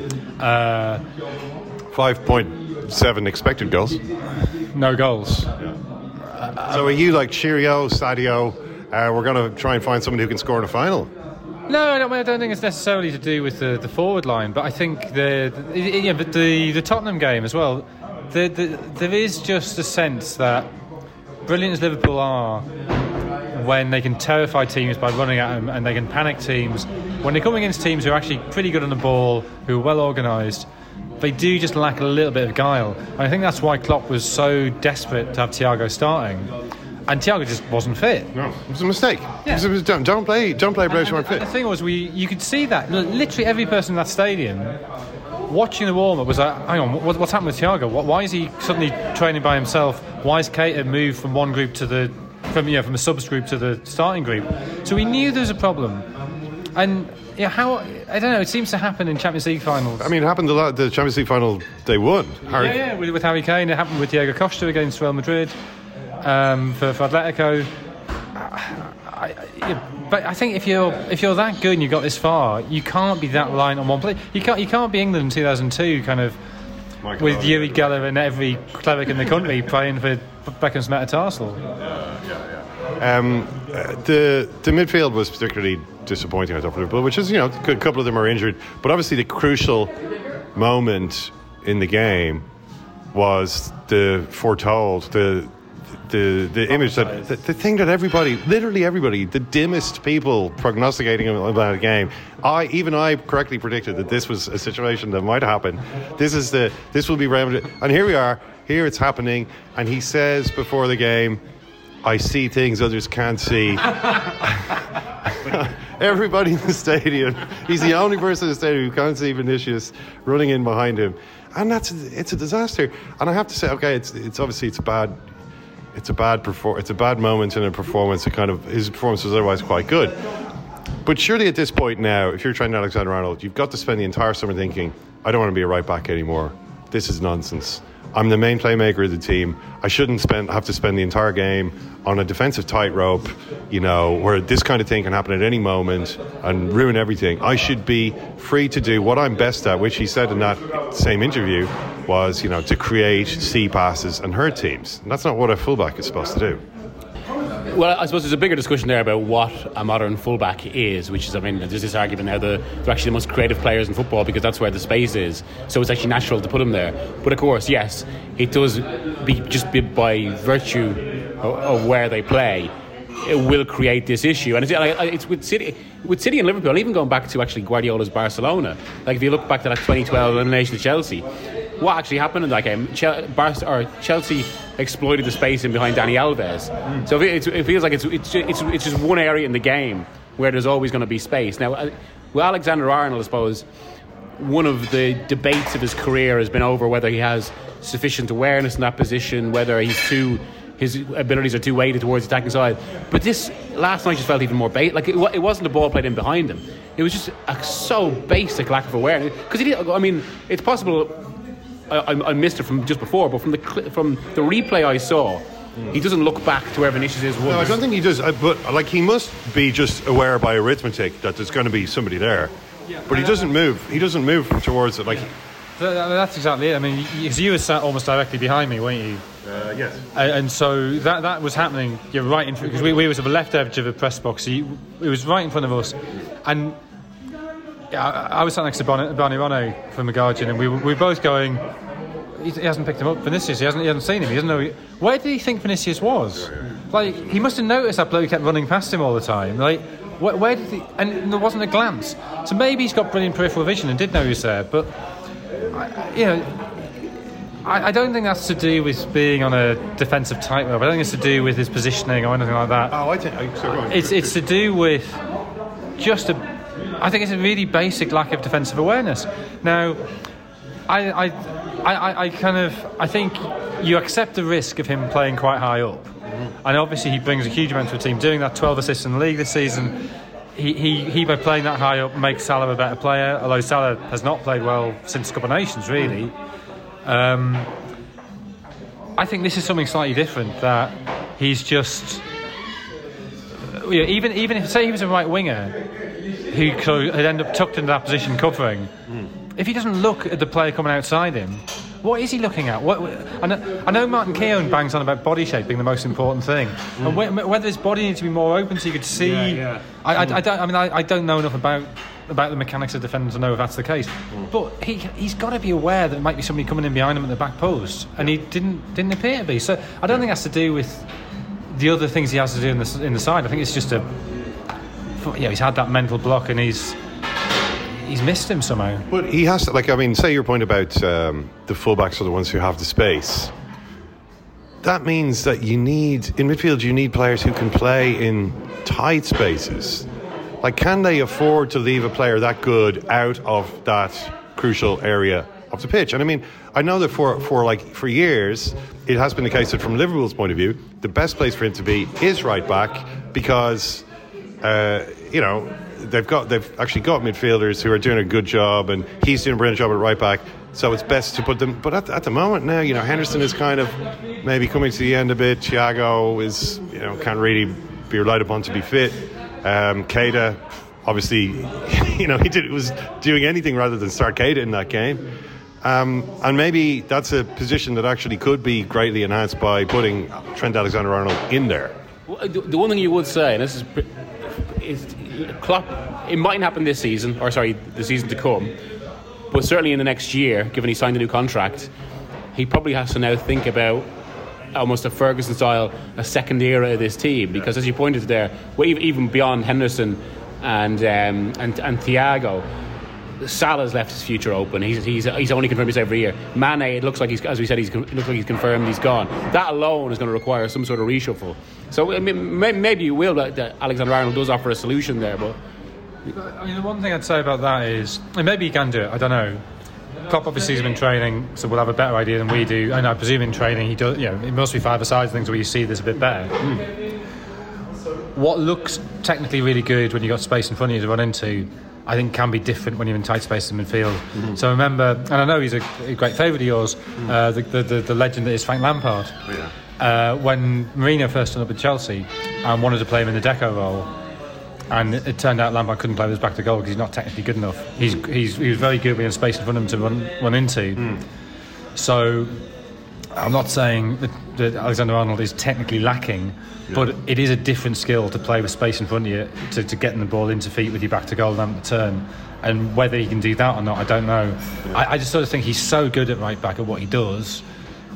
Uh, Five point seven expected goals. No goals. Yeah. Uh, so are you like Cheerio, Sadio? Uh, we're going to try and find somebody who can score in a final. No, I don't, I don't think it's necessarily to do with the, the forward line, but I think the, the yeah, but the the Tottenham game as well. The, the, there is just a sense that, brilliant as Liverpool are when they can terrify teams by running at them and they can panic teams, when they come against teams who are actually pretty good on the ball, who are well organised, they do just lack a little bit of guile. And I think that's why Klopp was so desperate to have Thiago starting. And Thiago just wasn't fit. No, it was a mistake. Yeah. It was, don't, don't play don't play players who aren't fit. The thing was, we you could see that. Literally every person in that stadium watching the warm-up was like, hang on, what, what's happened with Thiago? What, why is he suddenly training by himself? Why is Keita moved from one group to the from you know, from a subs group to the starting group? So we knew there was a problem, and yeah, how I don't know. It seems to happen in Champions League finals. I mean, it happened a lot. The Champions League final they won. Harry. Yeah, yeah, with, with Harry Kane. It happened with Diego Costa against Real Madrid um, for, for Atletico. I, I, yeah, but I think if you're if you're that good and you got this far, you can't be that reliant on one player. You can't you can't be England in two thousand two, kind of Michael with Yuri Geller and every cleric in the country playing for Beckham's metatarsal. Yeah, yeah, yeah. Um, uh, the the midfield was particularly disappointing, I thought, for Liverpool, which is, you know, a couple of them are injured, but obviously the crucial moment in the game was the foretold the. The the image that the, the thing that everybody, literally everybody, the dimmest people prognosticating about a game, I even I correctly predicted that this was a situation that might happen. This is the this will be rounded, and here we are. Here it's happening, and he says before the game, "I see things others can't see." Everybody in the stadium. He's the only person in the stadium who can't see Vinicius running in behind him, and that's it's a disaster. And I have to say, okay, it's it's obviously it's bad. It's a bad perfor- It's a bad moment in a performance. It kind of his performance was otherwise quite good, but surely at this point now, if you're Trent Alexander-Arnold, you've got to spend the entire summer thinking, I don't want to be a right back anymore. This is nonsense. I'm the main playmaker of the team. I shouldn't spend have to spend the entire game on a defensive tightrope, you know, where this kind of thing can happen at any moment and ruin everything. I should be free to do what I'm best at, which he said in that same interview was, you know, to create C passes and hurt teams. And that's not what a fullback is supposed to do. Well, I suppose there's a bigger discussion there about what a modern fullback is, which is, I mean, there's this argument now that they're actually the most creative players in football because that's where the space is. So it's actually natural to put them there. But of course, yes, it does be just be by virtue of, of where they play, it will create this issue. And it's, it's with City, with City and Liverpool, even going back to actually Guardiola's Barcelona. Like if you look back to that twenty twelve elimination of Chelsea, what actually happened in that game? Chelsea exploited the space in behind Dani Alves. Mm. So it, it feels like it's, it's it's it's just one area in the game where there's always going to be space. Now, with Alexander-Arnold, I suppose one of the debates of his career has been over whether he has sufficient awareness in that position, whether he's too his abilities are too weighted towards the attacking side. But this last night just felt even more bait. Like it, it wasn't a ball played in behind him. It was just a so basic lack of awareness. Because he did. I mean, it's possible. I, I missed it from just before, but from the from the replay I saw, he doesn't look back to where Vinicius is. No, I don't think he does. But like, he must be just aware by arithmetic that there's going to be somebody there. Yeah, but he doesn't move. He doesn't move towards it. Like that's exactly it. I mean, you, you were sat almost directly behind me, weren't you? Uh, yes. And, and so that that was happening. You're right in because we we were at the left edge of the press box. So you, it was right in front of us, and. Yeah, I, I was sat next to Barney, Barney Rono from The Guardian, and we were, we were both going, he, he hasn't picked him up, Vinicius, he hasn't, he hasn't seen him, he doesn't know, he, where did he think Vinicius was? Like, he must have noticed that bloke kept running past him all the time, like, where, where did he, and there wasn't a glance, so maybe he's got brilliant peripheral vision and did know he was there, but, I, you know, I, I don't think that's to do with being on a defensive tightrope, I don't think it's to do with his positioning or anything like that. Oh, I think, I, sorry, it's, it's to do with just a I think it's a really basic lack of defensive awareness. Now, I, I, I, I kind of, I think you accept the risk of him playing quite high up, mm-hmm. and obviously he brings a huge amount to the team. Doing that twelve assists in the league this season, he, he, he by playing that high up makes Salah a better player. Although Salah has not played well since Cup of Nations, really. Um, I think this is something slightly different. That he's just, you know, even even if say he was a right winger. Who could end up tucked into that position covering. Mm. If he doesn't look at the player coming outside him, what is he looking at? What, I, know, I know Martin Keown bangs on about body shape being the most important thing, mm. and wh- whether his body needs to be more open so you could see. Yeah, yeah. I, I, I don't. I mean, I, I don't know enough about about the mechanics of defending to know if that's the case. Mm. But he he's got to be aware that there might be somebody coming in behind him at the back post, and he didn't didn't appear to be. So I don't think that's to do with the other things he has to do in the in the side. I think it's just a. Yeah, he's had that mental block and he's he's missed him somehow. But he has to, like, I mean, say your point about um, the fullbacks are the ones who have the space. That means that you need, in midfield, you need players who can play in tight spaces. Like, can they afford to leave a player that good out of that crucial area of the pitch. And I mean, I know that for, for like for years, it has been the case that from Liverpool's point of view, the best place for him to be is right back because, uh, you know, they've got they've actually got midfielders who are doing a good job, and he's doing a brilliant job at right back. So it's best to put them. But at, at the moment now, you know, Henderson is kind of maybe coming to the end a bit. Thiago is, you know, can't really be relied upon to be fit. Um, Keita, obviously, you know, he did was doing anything rather than start Keita in that game. Um, and maybe that's a position that actually could be greatly enhanced by putting Trent Alexander-Arnold in there. Well, the, the one thing you would say, and this is, is Klopp, it mightn't happen this season, or sorry, the season to come, but certainly in the next year, given he signed a new contract, he probably has to now think about almost a Ferguson style, a second era of this team, because as you pointed there, well, even beyond Henderson and um, and and Thiago, Salah's left his future open. He's he's he's only confirmed this every year. Mane, it looks like he's, as we said, he's it looks like he's confirmed he's gone. That alone is going to require some sort of reshuffle. So I mean, maybe you will that Alexander-Arnold does offer a solution there, but. I mean, the one thing I'd say about that is, and maybe he can do it, I don't know. Klopp obviously has been training, so we'll have a better idea than we do. And I presume in training, he does. You know, it must be five-a-side things where you see this a bit better. Mm. What looks technically really good when you've got space in front of you to run into, I think can be different when you're in tight space in midfield. Mm-hmm. So remember, and I know he's a, a great favourite of yours, mm. uh, the, the, the, the legend that is Frank Lampard. Oh, yeah. Uh, when Mourinho first turned up at Chelsea and wanted to play him in the Deco role, and it turned out Lampard couldn't play with his back to goal because he's not technically good enough. He's, he's he was very good when he had space in front of him to run, run into. Mm. So I'm not saying that, that Alexander-Arnold is technically lacking, yeah. but it is a different skill to play with space in front of you, to, to getting the ball into feet with your back to goal and the turn. And whether he can do that or not, I don't know. Yeah. I, I just sort of think he's so good at right back at what he does.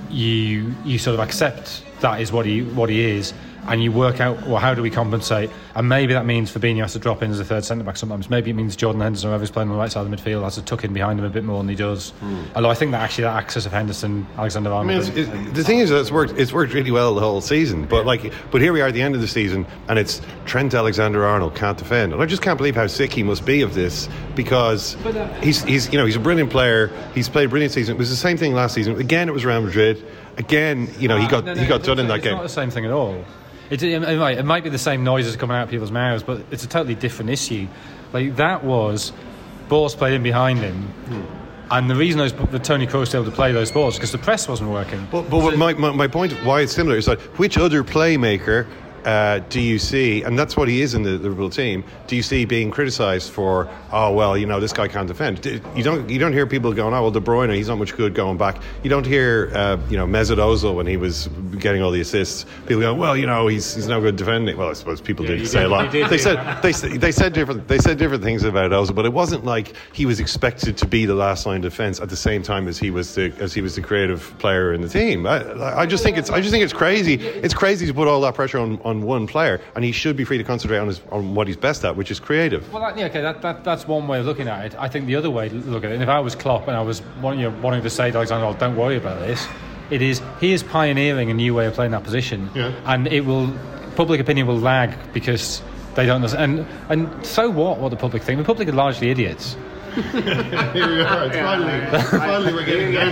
You you sort of accept that is what he what he is. And you work out, well, how do we compensate? And maybe that means Fabinho has to drop in as a third centre-back sometimes. Maybe it means Jordan Henderson, whoever's playing on the right side of the midfield, has to tuck in behind him a bit more than he does. Mm. Although I think that actually that access of Henderson, Alexander-Arnold... I mean, it's, it's, the thing is that it's worked, it's worked really well the whole season. But like, but here we are at the end of the season, and it's Trent Alexander-Arnold can't defend. And I just can't believe how sick he must be of this, because he's, he's, you know, he's a brilliant player. He's played a brilliant season. It was the same thing last season. Again, it was Real Madrid. Again, you know, he got, uh, no, no, he got done in that it's game. It's not the same thing at all. It, it, it, might, it might be the same noises coming out of people's mouths, but it's a totally different issue. Like, that was balls played in behind him, hmm. and the reason those, the Tony Kroos was able to play those balls because the press wasn't working. But, but so, my, my, my point of why it's similar is that which other playmaker uh, do you see, and that's what he is in the Liverpool team, do you see being criticised for, oh, well, you know, this guy can't defend? You don't you don't hear people going, oh, well, De Bruyne, he's not much good going back. You don't hear, uh, you know, Mesut Ozil when he was getting all the assists. People go, well, you know, he's he's no good defending. Well, I suppose people yeah, did say did, a lot. Did, they said they they said different they said different things about Ozil, but it wasn't like he was expected to be the last line defence at the same time as he was the as he was the creative player in the team. I, I just think it's I just think it's crazy. It's crazy to put all that pressure on, on one player, and he should be free to concentrate on his on what he's best at, which is creative. Well, that, yeah, okay, that, that that's one way of looking at it. I think the other way to look at it, and if I was Klopp and I was wanting, you know, wanting to say to Alexander, don't worry about this, it is he is pioneering a new way of playing that position, yeah. and it will public opinion will lag because they don't know. And and so what? What the public think? The public are largely idiots. Here we are. It's finally, finally we're getting down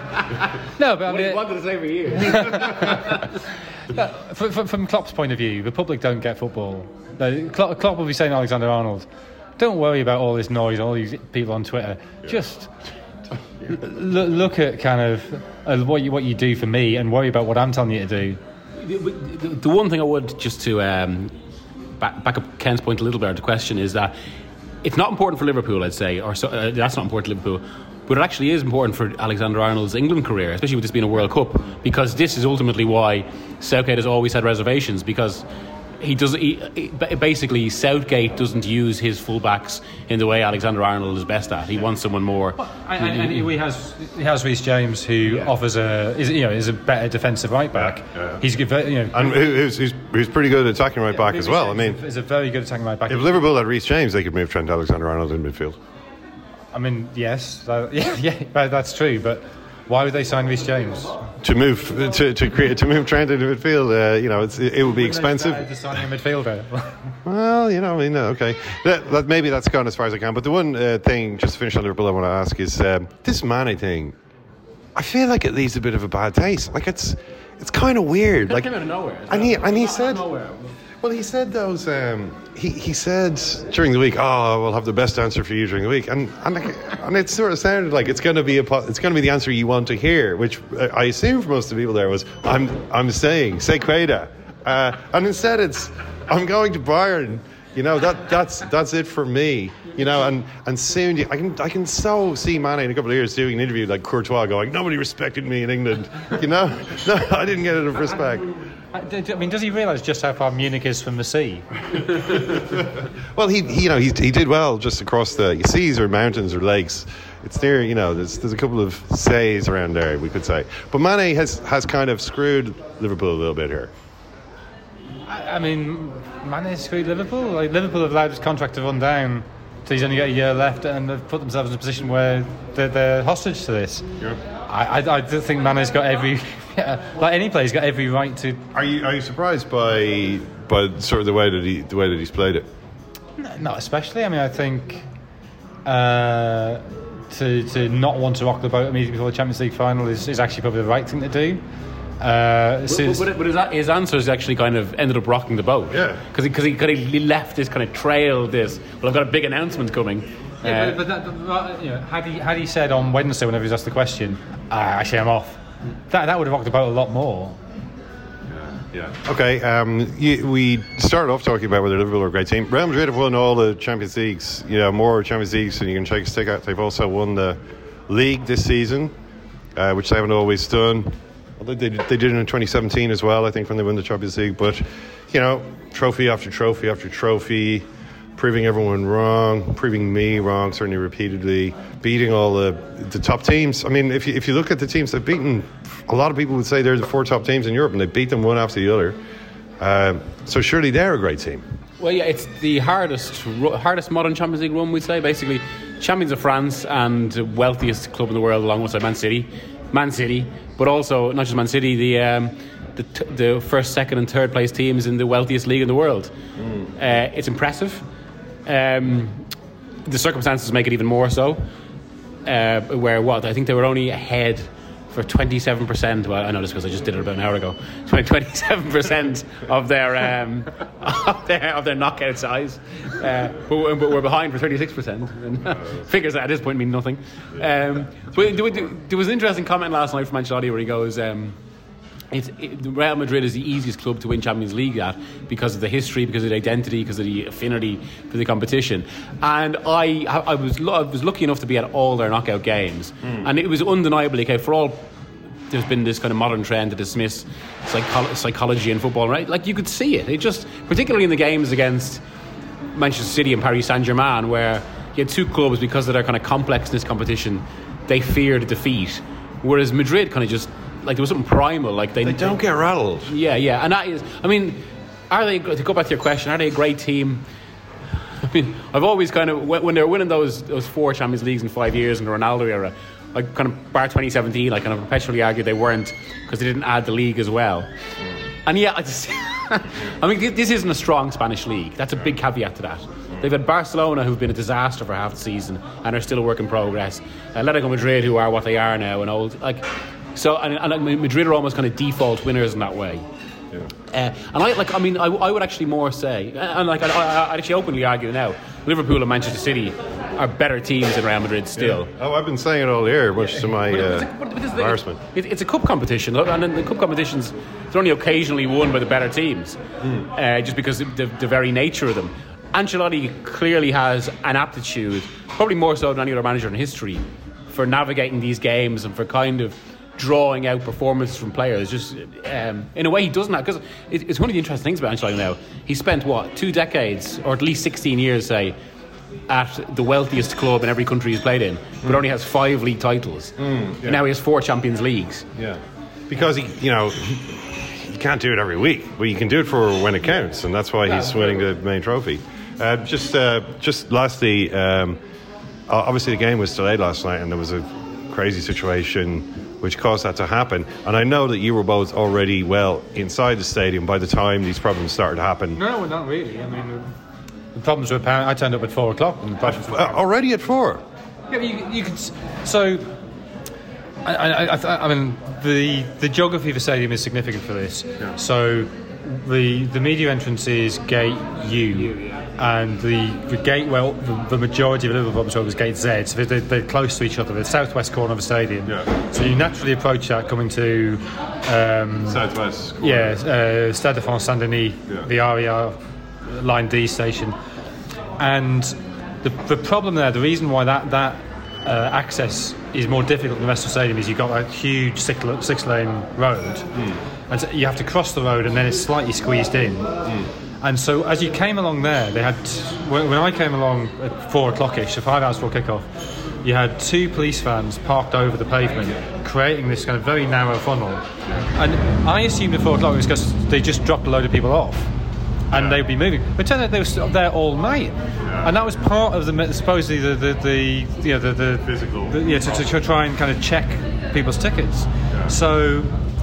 to no, but I mean, what wanted to say for years. No, from, from, from Klopp's point of view, the public don't get football. No, Klopp, Klopp will be saying to Alexander-Arnold, don't worry about all this noise, all these people on Twitter. Yeah. Just look, look at kind of uh, what you what you do for me, and worry about what I'm telling you to do. The, the, the one thing I would just to um, back, back up Ken's point a little bit. The question is that it's not important for Liverpool, I'd say, or so, uh, that's not important to Liverpool. But it actually is important for Alexander-Arnold's England career, especially with this being a World Cup, because this is ultimately why Southgate has always had reservations, because he does he, he, basically Southgate doesn't use his fullbacks in the way Alexander-Arnold is best at. He wants someone more. Well, and, and he has he has Reece James, who yeah. offers a is you know is a better defensive right back. Yeah, yeah. He's good, you know, and who's, who's who's pretty good at attacking right back yeah, as well. I mean, is a very good attacking right back. If Liverpool had Reece James, they could move Trent Alexander-Arnold in midfield. I mean, yes, that, yeah, yeah, that's true. But Why would they sign Reece James? To move to to create to move Trent into midfield, uh, you know, it's, it, it would be expensive. To sign a midfielder. Well, you know, I mean, uh, okay, that, that, maybe that's gone as far as I can. But the one uh, thing, just to finish on Liverpool, I want to ask is um, this Mane thing. I feel like it leaves a bit of a bad taste. Like it's it's kind of weird. It like came out of nowhere. And he and he said. Nowhere. Well, he said those. Um, he he said during the week, "Oh, we'll have the best answer for you during the week," and and and it sort of sounded like it's going to be a it's going to be the answer you want to hear, which I assume for most of the people there was, "I'm I'm saying say Queda," uh, and instead it's, "I'm going to Bayern." You know, that that's that's it for me. You know, and and soon you, I can I can so see Mane in a couple of years doing an interview like Courtois, going, "Nobody respected me in England." You know, no, I didn't get enough respect. I mean, does he realise just how far Munich is from the sea? Well, he, he you know he he did well just across the seas or mountains or lakes. It's near, you know, there's there's a couple of says around there, we could say. But Mane has has kind of screwed Liverpool a little bit here. I, I mean, Mane screwed Liverpool. Like Liverpool have allowed his contract to run down, so he's only got a year left, and they've put themselves in a position where they're, they're hostage to this. Yeah. I, I I do think Mane's got every. Yeah, like any player's got every right to. Are you are you surprised by by sort of the way that he the way that he's played it? No, not especially. I mean, I think uh, to to not want to rock the boat immediately before the Champions League final is, is actually probably the right thing to do. Uh, but, but, but his, his answers actually kind of ended up rocking the boat. Yeah, because he because he, cause he left this kind of trail. This well, I've got a big announcement coming. Yeah, uh, but, but, that, but you know, had he had he said on Wednesday whenever he was asked the question, uh, actually I'm off. That that would have rocked the boat a lot more. Yeah. Yeah. Okay. Um, you, we started off talking about whether Liverpool are a great team. Real Madrid have won all the Champions Leagues. You know, more Champions Leagues than you can take a stick at. They've also won the league this season, uh, which they haven't always done. Although they did, they did it in twenty seventeen as well, I think, when they won the Champions League. But you know, trophy after trophy after trophy. Proving everyone wrong, proving me wrong, certainly repeatedly, beating all the the top teams. I mean, if you, if you look at the teams they've beaten, a lot of people would say they're the four top teams in Europe, and they beat them one after the other. Um, so surely they're a great team. Well, yeah, it's the hardest hardest modern Champions League run, we'd say. Basically, champions of France and wealthiest club in the world, alongside Man City, Man City, but also not just Man City, the. Um, The, t- the first, second and third place teams in the wealthiest league in the world. Mm. Uh, it's impressive. Um, the circumstances make it even more so. Uh, where what? I think they were only ahead for twenty-seven percent. Well, I know this because I just did it about an hour ago. twenty-seven percent of their um, of their of their knockout size, uh, but, but we're behind for thirty-six percent. Figures at this point mean nothing. Um, but there was an interesting comment last night from Ancelotti where he goes. Um, It's, it, Real Madrid is the easiest club to win Champions League at because of the history, because of the identity, because of the affinity for the competition. And I, I was, I was lucky enough to be at all their knockout games, mm. and it was undeniably okay. For all, there's been this kind of modern trend to dismiss psycho- psychology in football, right? Like you could see it. It just, particularly in the games against Manchester City and Paris Saint-Germain, where you had two clubs because of their kind of complex in this competition, they feared defeat, whereas Madrid kind of just. Like there was something primal, like they, they don't get rattled. Yeah, yeah, and that is. I mean, are they? To go back to your question, are they a great team? I mean, I've always kind of when they were winning those those four Champions Leagues in five years in the Ronaldo era, I kind of bar twenty seventeen, I kind of perpetually argued they weren't because they didn't add the league as well. And yeah, I just. I mean, this isn't a strong Spanish league. That's a big caveat to that. They've had Barcelona, who've been a disaster for half the season and are still a work in progress. Atletico Madrid, who are what they are now, and old like. So and, and Madrid are almost kind of default winners in that way. Yeah. Uh, and I like. I mean, I, I would actually more say, and like I, I, I actually openly argue now, Liverpool and Manchester City are better teams than Real Madrid still. Yeah. Oh, I've been saying it all year, much yeah. to my uh, embarrassment. It, it's a cup competition, and in the cup competitions, they're only occasionally won by the better teams, mm. uh, just because of the, the very nature of them. Ancelotti clearly has an aptitude, probably more so than any other manager in history, for navigating these games and for kind of. Drawing out performances from players, just um, in a way he doesn't have, because it, it's one of the interesting things about Ancelotti now. He spent what two decades, or at least sixteen years, say, at the wealthiest club in every country he's played in, but mm. only has five league titles. Mm, yeah. Now he has four Champions Leagues. Yeah, because he, you know, you can't do it every week, but you can do it for when it counts, and that's why he's winning the main trophy. Uh, just, uh, just lastly, um, obviously the game was delayed last night, and there was a crazy situation which caused that to happen. And I know that you were both already well inside the stadium by the time these problems started to happen. No, not really. I mean, the problems were apparent. I turned up at four o'clock. And the problems were uh, already at four? Yeah, you, you could. So, I, I, I, I mean, the the geography of the stadium is significant for this. Yeah. So, the the media entrance is Gate U, and the, the gate, well, the, the majority of Liverpool Pub was Gate Z, so they're, they're close to each other. They're the southwest corner of the stadium. Yeah. So you naturally approach that coming to um, southwest corner. Yeah, uh, Stade de France Saint-Denis, yeah. the R E R Line D station, and the the problem there, the reason why that that uh, access is more difficult than the rest of the stadium is you've got that huge six, six lane road, mm. and so you have to cross the road, and then it's slightly squeezed in. Mm. And so as you came along there, they had when I came along at four o'clock-ish, so five hours before kick-off, you had two police vans parked over the pavement, creating this kind of very narrow funnel. And I assumed at four o'clock it was because they just dropped a load of people off, and yeah. they'd be moving. But it turned out they were there all night, yeah. and that was part of the supposedly the the, the you know the, the physical the, yeah to, to try and kind of check people's tickets. Yeah. So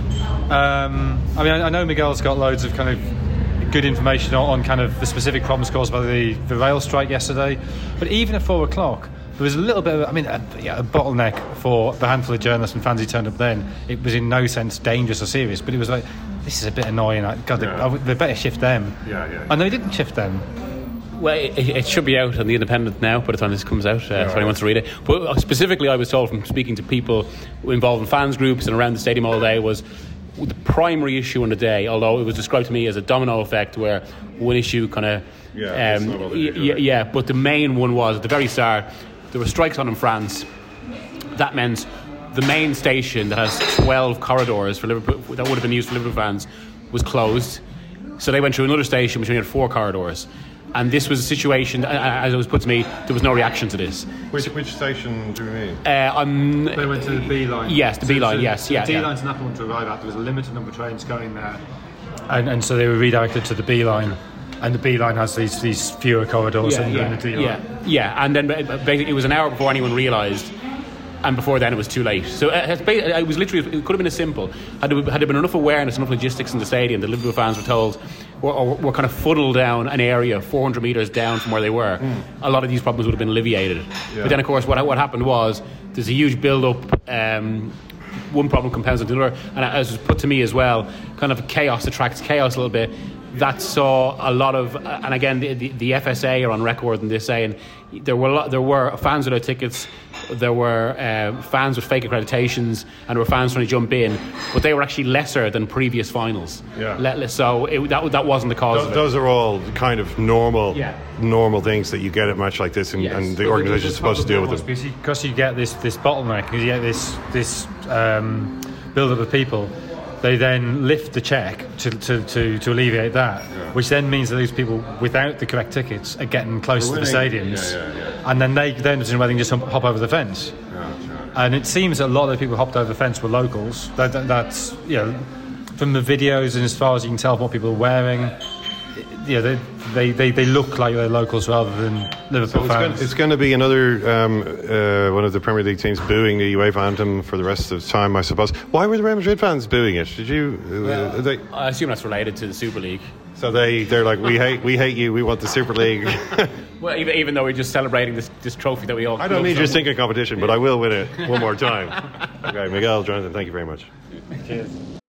um, I mean I, I know Miguel's got loads of kind of good information on, on kind of the specific problems caused by the, the rail strike yesterday, but even at four o'clock there was a little bit of I mean a, yeah, a bottleneck for the handful of journalists and fans who turned up then. It was in no sense dangerous or serious, but it was like, this is a bit annoying. God, yeah. they, they better shift them. Yeah, yeah. And they didn't shift them. Well, it, it should be out on The Independent now by the time this comes out, uh, yeah, if anyone right. wants to read it. But specifically, I was told from speaking to people involved in fans groups and around the stadium all day, was the primary issue on the day, although it was described to me as a domino effect where one issue kind of yeah, um, y- y- yeah but the main one was at the very start there were strikes on in France. That meant the main station that has twelve corridors for Liverpool that would have been used for Liverpool fans was closed, so they went through another station which only had four corridors. And this was a situation, as it was put to me, there was no reaction to this. Which which station do you mean? Uh, um, they went to the B line. Yes, the so, B line, so, yes. So yeah, the D yeah. line's not one to arrive at. There was a limited number of trains going there. And, and so they were redirected to the B line. And the B line has these these fewer corridors yeah, than yeah, the D line. Yeah, yeah. And then basically it was an hour before anyone realised. And before then it was too late. So it was literally, it could have been as simple. Had there, had there been enough awareness, enough logistics in the stadium, the Liverpool fans were told, or were kind of funneled down an area four hundred metres down from where they were, mm. a lot of these problems would have been alleviated. Yeah. But then, of course, what what happened was there's a huge build-up. Um, one problem compounds into another. And as was put to me as well, kind of chaos attracts chaos a little bit. That saw a lot of, and again, the, the, the F S A are on record in this saying there were lot, there were fans without tickets, there were uh, fans with fake accreditations, and there were fans trying to jump in, but they were actually lesser than previous finals. Yeah. Let, so it, that that wasn't the cause those, of it. Those are all kind of normal, yeah. normal things that you get at a match like this, and, yes. and the organisation is supposed to deal with them. Because you, because you get this this bottleneck, because you get this this um, build-up of people. They then lift the check to to, to, to alleviate that, yeah. which then means that those people without the correct tickets are getting close to the stadiums, yeah, yeah, yeah. and then they then whether they can just hop over the fence. Yeah, sure. And it seems that a lot of the people who hopped over the fence were locals. That, that, that's you know, from the videos and as far as you can tell from what people are wearing. Yeah, they, they, they, they look like they're locals rather than Liverpool so it's fans. Going, it's going to be another um, uh, one of the Premier League teams booing the UEFA anthem for the rest of the time, I suppose. Why were the Real Madrid fans booing it? Did you? Uh, well, they, I assume that's related to the Super League. So they they're like, we hate we hate you. We want the Super League. Well, even, even though we're just celebrating this, this trophy that we all. I don't need your stinking competition, but I will win it one more time. Okay, Miguel, Jonathan, thank you very much. Cheers.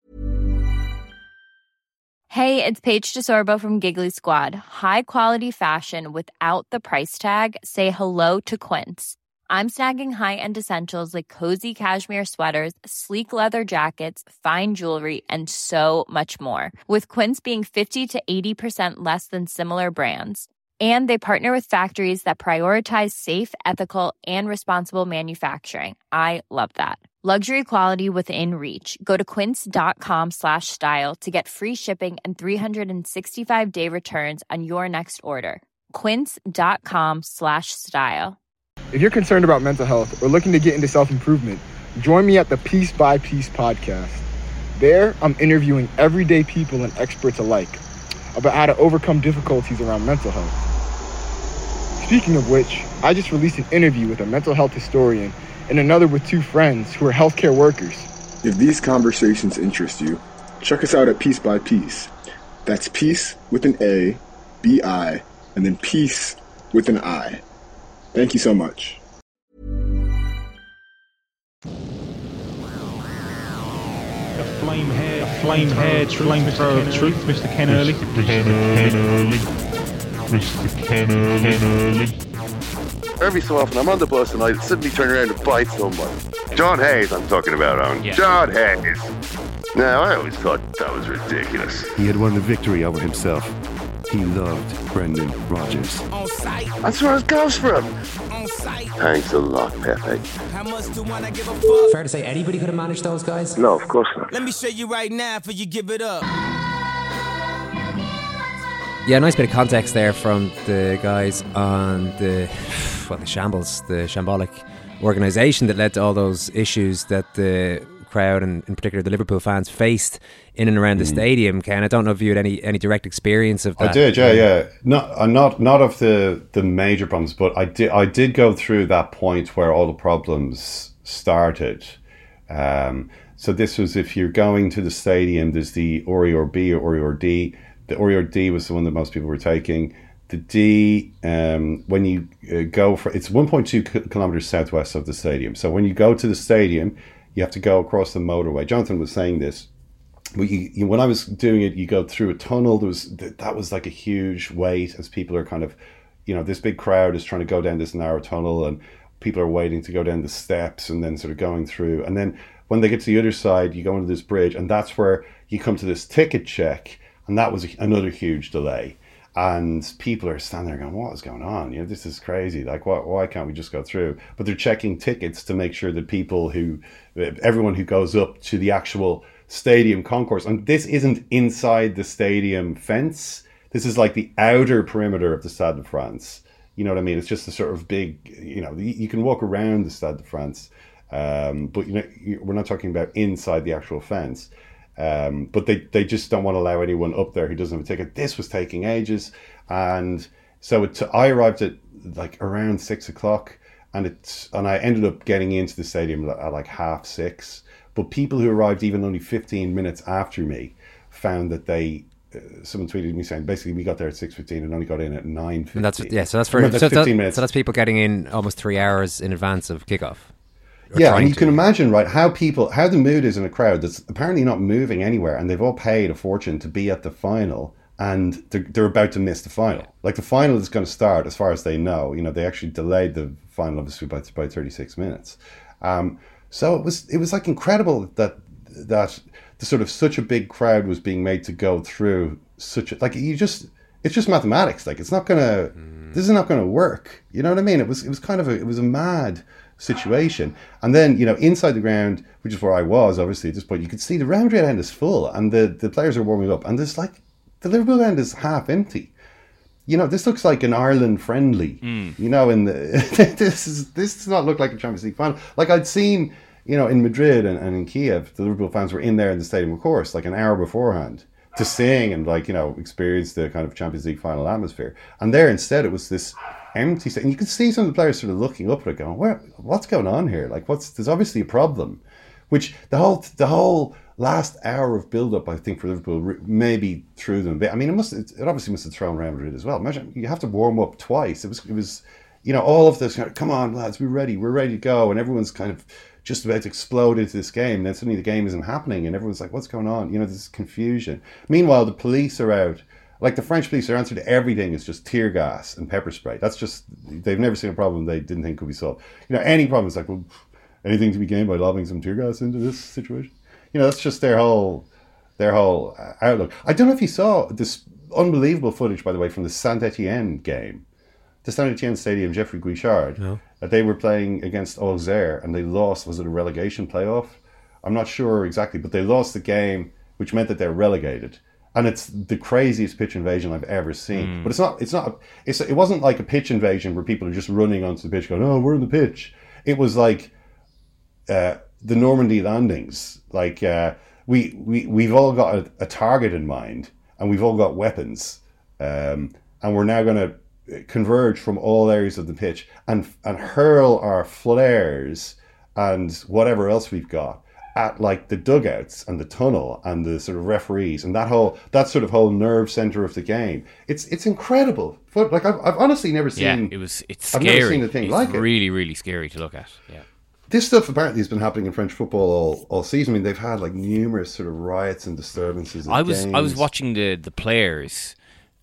Hey, it's Paige DeSorbo from Giggly Squad. High quality fashion without the price tag. Say hello to Quince. I'm snagging high-end essentials like cozy cashmere sweaters, sleek leather jackets, fine jewelry, and so much more. With Quince being fifty to eighty percent less than similar brands. And they partner with factories that prioritize safe, ethical, and responsible manufacturing. I love that. Luxury quality within reach. Go to quince.com slash style to get free shipping and three sixty-five day returns on your next order. Quince.com slash style. If you're concerned about mental health or looking to get into self-improvement, join me at the Piece by Piece podcast. There, I'm interviewing everyday people and experts alike about how to overcome difficulties around mental health. Speaking of which, I just released an interview with a mental health historian and another with two friends who are healthcare workers. If these conversations interest you, check us out at Piece by Piece. That's Peace with an A, B I, and then Peace with an I. Thank you so much. A flame hair, a flame hair, flamethrower of truth, Mister Ken Early. Mister Ken Early. Mister Ken Early. Every so often I'm on the bus and I suddenly turn around and bite somebody. John Hayes I'm talking about, Owen. Yeah. John Hayes. Now, I always thought that was ridiculous. He had won the victory over himself. He loved Brendan Rodgers. That's where it goes from. Thanks a lot, Pepe. Fair to say anybody could have managed those guys? No, of course not. Let me show you right now before you give it up. Yeah, nice bit of context there from the guys on the, well, the shambles, the shambolic organisation that led to all those issues that the crowd and in particular the Liverpool fans faced in and around the mm. stadium. Ken, I don't know if you had any, any direct experience of that. I did, yeah, yeah. Not uh, not not of the, the major problems, but I did I did go through that point where all the problems started. Um, so this was if you're going to the stadium, there's the Orior B or Orior D. The Orior D was the one that most people were taking. The D, um, when you uh, go for, it's one point two kilometres southwest of the stadium. So when you go to the stadium, you have to go across the motorway. Jonathan was saying this. But you, you, when I was doing it, you go through a tunnel. There was that was like a huge wait as people are kind of, you know, this big crowd is trying to go down this narrow tunnel and people are waiting to go down the steps and then sort of going through. And then when they get to the other side, you go into this bridge and that's where you come to this ticket check. And that was another huge delay. And people are standing there going, what is going on? You know, this is crazy. Like, why, why can't we just go through? But they're checking tickets to make sure that people who, everyone who goes up to the actual stadium concourse, and this isn't inside the stadium fence. This is like the outer perimeter of the Stade de France. You know what I mean? It's just a sort of big, you know, you can walk around the Stade de France, um, but you know, we're not talking about inside the actual fence. Um, but they, they just don't want to allow anyone up there who doesn't have a ticket. This was taking ages. And so it, I arrived at like around six o'clock and it's, and I ended up getting into the stadium at like half six. But people who arrived even only fifteen minutes after me found that they, uh, someone tweeted me saying, basically we got there at six fifteen and only got in at nine fifteen. And that's, yeah, so that's for, that's so, fifteen that, minutes. So that's people getting in almost three hours in advance of kickoff. Yeah, and you to. can imagine, right, how people, how the mood is in a crowd that's apparently not moving anywhere, and they've all paid a fortune to be at the final, and they're, they're about to miss the final. Yeah. Like, the final is going to start, as far as they know. You know, they actually delayed the final, obviously, by, by thirty-six minutes. Um, so it was, it was like incredible that that the sort of such a big crowd was being made to go through such a, like, you just, it's just mathematics. Like, it's not going to, mm. this is not going to work. You know what I mean? It was, it was kind of a, it was a mad situation. And then, you know, inside the ground, which is where I was, obviously, at this point, you could see the Real Madrid end is full and the, the players are warming up. And there's like, the Liverpool end is half empty. You know, this looks like an Ireland friendly, mm. you know, in the, this is, this does not look like a Champions League final. Like I'd seen, you know, in Madrid and, and in Kiev, the Liverpool fans were in there in the stadium, of course, like an hour beforehand to sing and like, you know, experience the kind of Champions League final atmosphere. And there instead, it was this empty stadium. And you could see some of the players sort of looking up at it going, Where, what's going on here? Like, what's, there's obviously a problem, which the whole, the whole last hour of build-up, I think, for Liverpool maybe threw them a bit. I mean, it must, it obviously must have thrown Real Madrid as well. Imagine, you have to warm up twice. It was, it was, you know, all of this, come on, lads, we're ready, we're ready to go. And everyone's kind of just about to explode into this game. And then suddenly the game isn't happening and everyone's like, what's going on? You know, there's confusion. Meanwhile, the police are out. Like the French police, their answer to everything is just tear gas and pepper spray. That's just, they've never seen a problem they didn't think could be solved. You know, any problem is like, well, anything to be gained by lobbing some tear gas into this situation? You know, that's just their whole, their whole outlook. I don't know if you saw this unbelievable footage, by the way, from the Saint-Etienne game. The Saint-Etienne Stadium, Geoffrey Guichard, no. that they were playing against Auxerre and they lost, was it a relegation playoff? I'm not sure exactly, but they lost the game, which meant that they're relegated. And it's the craziest pitch invasion I've ever seen. Mm. But it's not, it's not, it's, it wasn't like a pitch invasion where people are just running onto the pitch going, oh, we're in the pitch. It was like uh, the Normandy landings. Like uh, we, we, we've all got a, a target in mind and we've all got weapons. Um, and we're now going to converge from all areas of the pitch and and hurl our flares and whatever else we've got at like the dugouts and the tunnel and the sort of referees and that whole that sort of whole nerve center of the game. It's it's incredible. Like I've, I've honestly never seen. Yeah, it was. It's I've scary. never seen a thing it's like it. Really, really scary to look at. Yeah. This stuff apparently has been happening in French football all, all season. I mean, they've had like numerous sort of riots and disturbances. I was games. I was watching the the players,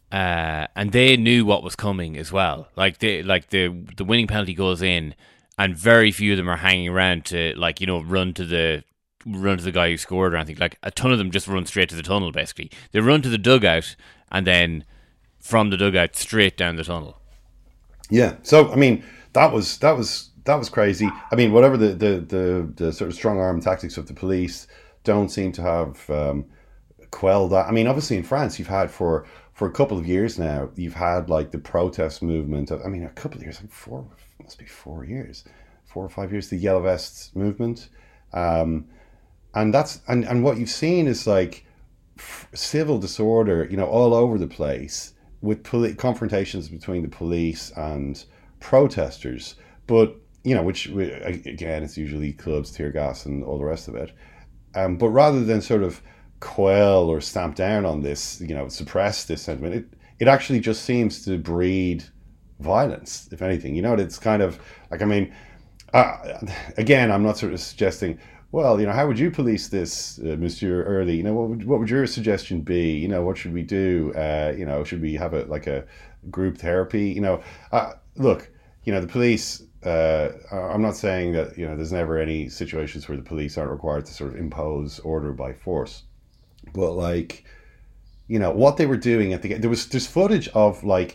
uh, and they knew what was coming as well. Like they like the the winning penalty goes in, and very few of them are hanging around to like you know run to the run to the guy who scored or anything. Like a ton of them just run straight to the tunnel. Basically, they run to the dugout and then from the dugout straight down the tunnel. Yeah. So I mean, that was that was. That was crazy. I mean, whatever the, the, the, the sort of strong arm tactics of the police don't seem to have um, quelled that. I mean, obviously in France, you've had for, for a couple of years now, you've had like the protest movement. Of, I mean, a couple of years, like four, must be four years, four or five years, the Yellow Vests movement. Um, and that's, and, and what you've seen is like f- civil disorder, you know, all over the place with poli- confrontations between the police and protesters. But, you know, which, again, it's usually clubs, tear gas and all the rest of it. Um, but rather than sort of quell or stamp down on this, you know, suppress this sentiment, it, it actually just seems to breed violence, if anything. You know, it's kind of, like, I mean, uh, again, I'm not sort of suggesting, well, you know, how would you police this, uh, Monsieur Early? You know, what would, what would your suggestion be? You know, what should we do? Uh, you know, should we have a like a group therapy? You know, uh, look, you know, the police... Uh, I'm not saying that, you know, there's never any situations where the police aren't required to sort of impose order by force, but like, you know, what they were doing at the there was there's footage of like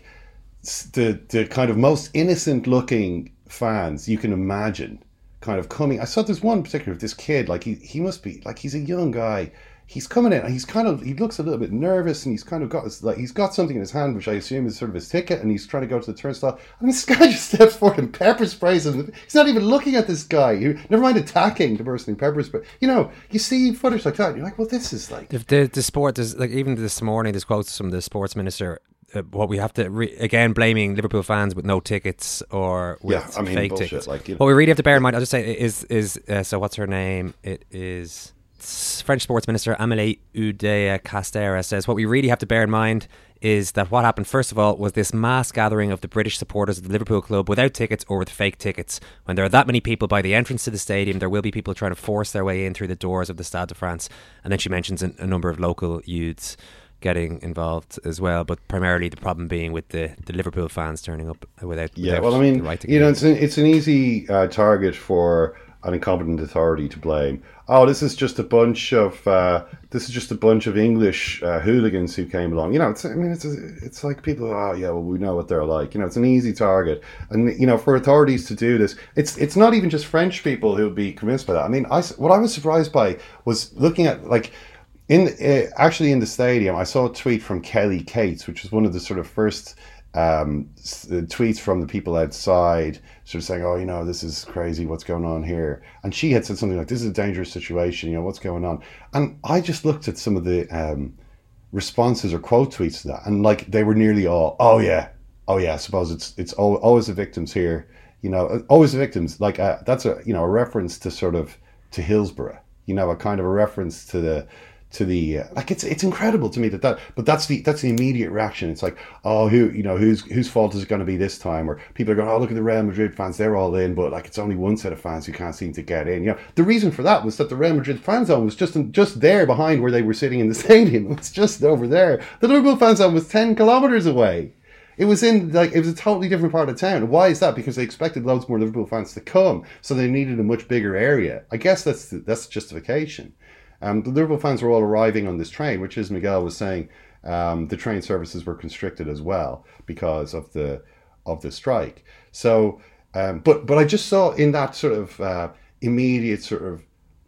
the the kind of most innocent looking fans you can imagine, kind of coming. I saw there's one particular of this kid, like he he must be like he's a young guy. He's coming in and he's kind of, he looks a little bit nervous and he's kind of got this, like, he's got something in his hand, which I assume is sort of his ticket, and he's trying to go to the turnstile. And this guy just steps forward and pepper sprays him. He's not even looking at this guy. He, never mind attacking the person who pepper sprays. You know, you see footage like that and you're like, well, this is like... The, the, the sport, there's like, even this morning, there's quotes from the sports minister, uh, what we have to, re- again, blaming Liverpool fans with no tickets or with yeah, I mean, fake bullshit, tickets. Like, you know. What we really have to bear in mind, I'll just say, is, is uh, so what's her name? It is... French Sports Minister Amélie Oudéa-Castéra says what we really have to bear in mind is that what happened first of all was this mass gathering of the British supporters of the Liverpool club without tickets or with fake tickets. When there are that many people by the entrance to the stadium, there will be people trying to force their way in through the doors of the Stade de France. And then she mentions a, a number of local youths getting involved as well, but primarily the problem being with the, the Liverpool fans turning up without yeah without well I mean right you know it's an, it's an easy uh, target for an incompetent authority to blame. Oh, this is just a bunch of uh, this is just a bunch of English uh, hooligans who came along. You know, it's I mean, it's it's like people. Oh, yeah, well, we know what they're like. You know, it's an easy target, and you know, for authorities to do this, it's it's not even just French people who'll be convinced by that. I mean, I what I was surprised by was looking at like in uh, actually in the stadium. I saw a tweet from Kelly Cates, which was one of the sort of first um, tweets from the people outside, sort of saying, oh, you know, this is crazy, what's going on here? And she had said something like, this is a dangerous situation, you know, what's going on? And I just looked at some of the um, responses or quote tweets to that, and like they were nearly all, oh yeah, oh yeah, I suppose it's it's always the victims here, you know, always the victims. Like uh, that's a, you know, a reference to sort of, to Hillsborough, you know, a kind of a reference to the, to the uh, like it's it's incredible to me that that but that's the that's the immediate reaction. It's like, oh, who you know whose whose fault is it going to be this time? Or people are going, oh, look at the Real Madrid fans, they're all in, but like it's only one set of fans who can't seem to get in. You know, the reason for that was that the Real Madrid fan zone was just just there behind where they were sitting in the stadium. It was just over there. The Liverpool fan zone was ten kilometers away. It was in like it was a totally different part of town. Why is that? Because they expected loads more Liverpool fans to come, so they needed a much bigger area. I guess that's the, that's the justification. Um, the Liverpool fans were all arriving on this train, which, as Miguel was saying, um, the train services were constricted as well because of the of the strike. So, um, but but I just saw in that sort of uh, immediate sort of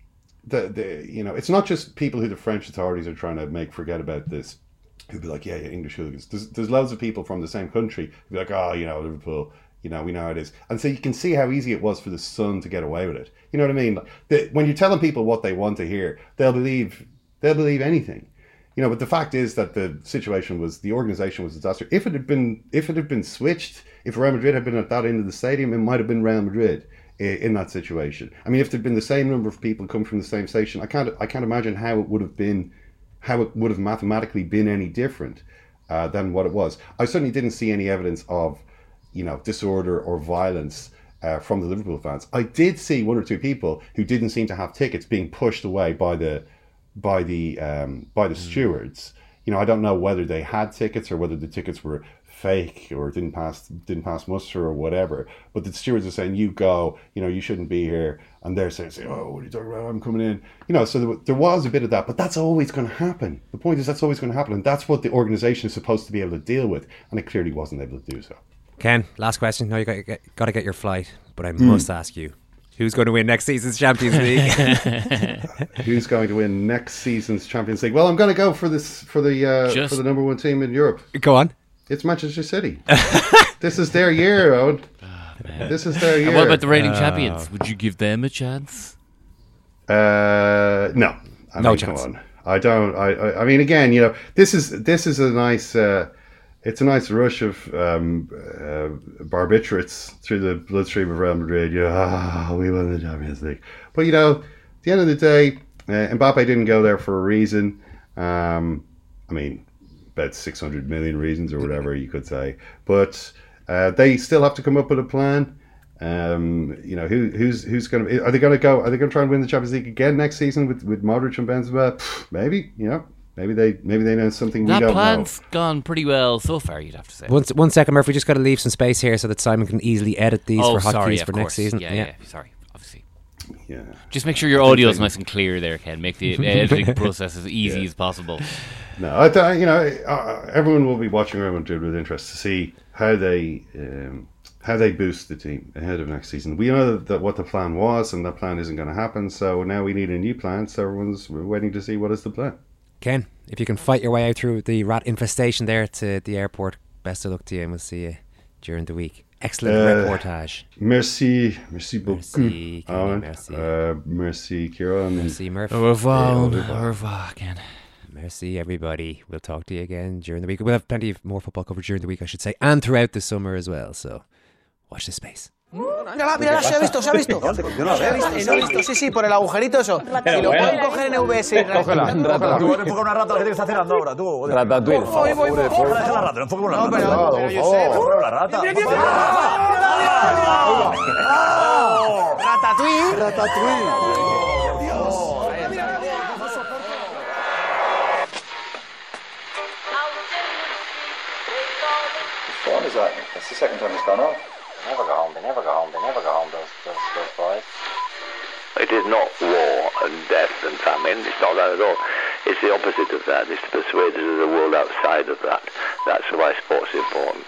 the the you know, it's not just people who the French authorities are trying to make forget about this, who'd be like, yeah, yeah, English hooligans. There's there's loads of people from the same country who'd be like, oh, you know, Liverpool. You know, we know how it is. And so you can see how easy it was for the Sun to get away with it. You know what I mean? The, when you're telling people what they want to hear, they'll believe they'll believe anything. You know, but the fact is that the situation was, the organisation was a disaster. If it had been if it had been switched, if Real Madrid had been at that end of the stadium, it might have been Real Madrid. in that situation. I mean, if there'd been the same number of people come from the same station, I can't I can't imagine how it would have been, how it would have mathematically been any different uh, than what it was. I certainly didn't see any evidence of, you know, disorder or violence uh, from the Liverpool fans. I did see one or two people who didn't seem to have tickets being pushed away by the by the um, by the mm. stewards. You know, I don't know whether they had tickets or whether the tickets were fake or didn't pass didn't pass muster or whatever, but the stewards are saying, you go, you know, you shouldn't be here, and they're saying, oh, what are you talking about, I'm coming in, you know. So there, there was a bit of that, but that's always going to happen. The point is, that's always going to happen, and that's what the organisation is supposed to be able to deal with, and it clearly wasn't able to do so. Ken, last question. Now you got to get, got to get your flight, but I must mm. ask you, who's going to win next season's Champions League? Who's going to win next season's Champions League? Well, I'm going to go for this for the uh, Just... for the number one team in Europe. Go on. It's Manchester City. This is their year, Owen. Oh, this is their year. And what about the reigning Uh, champions? Would you give them a chance? Uh, no. I No mean, chance. Come on. I don't. I, I. I mean, again, you know, this is this is a nice. Uh, it's a nice rush of um, uh, barbiturates through the bloodstream of Real Madrid. Yeah, ah, we won the Champions League. But you know, at the end of the day, uh, Mbappe didn't go there for a reason. Um, I mean. About six hundred million reasons or whatever you could say, but uh, they still have to come up with a plan. Um, you know, who who's who's going to are they going to go? Are they going to try and win the Champions League again next season with, with Modric and Benzema? Pfft, maybe, you know, maybe they maybe they know something we That don't plan's know. gone pretty well so far, you'd have to say. One, one second, Murph. We just got to leave some space here so that Simon can easily edit these oh, for sorry, hotkeys of for course. next season. Yeah, yeah, yeah, sorry, obviously. Yeah. Just make sure your audio is nice and clear there, Ken. Make the editing process as easy Yeah. as possible. No, I th- you know, uh, everyone will be watching Real Madrid with interest to see how they um, how they boost the team ahead of next season. We know that what the plan was, and that plan isn't going to happen. So now we need a new plan. So everyone's waiting to see what is the plan. Ken, if you can fight your way out through the rat infestation there to the airport, best of luck to you, and we'll see you during the week. Excellent Uh, reportage. Merci, merci beaucoup. Merci, Kenny, Owen. merci. Uh, merci, Kieran. Merci, Murph. Au revoir, Au au revoir. revoir, Ken. Merci, everybody. We'll talk to you again during the week. We'll have plenty of more football coverage during the week, I should say, and throughout the summer as well. So watch this space. Mírala, mírala, se ha visto, se ha visto. Se ha visto, se ha visto, sí, sí, por el agujerito eso. Si lo pueden coger en V S. Cógela, Cógela. Tú enfoca una rata que te está cenando ahora, tú. Ratatouille. Voy, voy, voy. Deja la rata, enfoca una No, rata. pero- pero yo sé, Enfoca una rata. Ratatouille. Ratatouille. What is that? That's the second time it's gone off. Never go home, they never go home, they never go home, those, those, those boys. It is not war and death and famine. It's not that at all. It's the opposite of that. It's to persuade us of the world outside of that. That's why sport's important.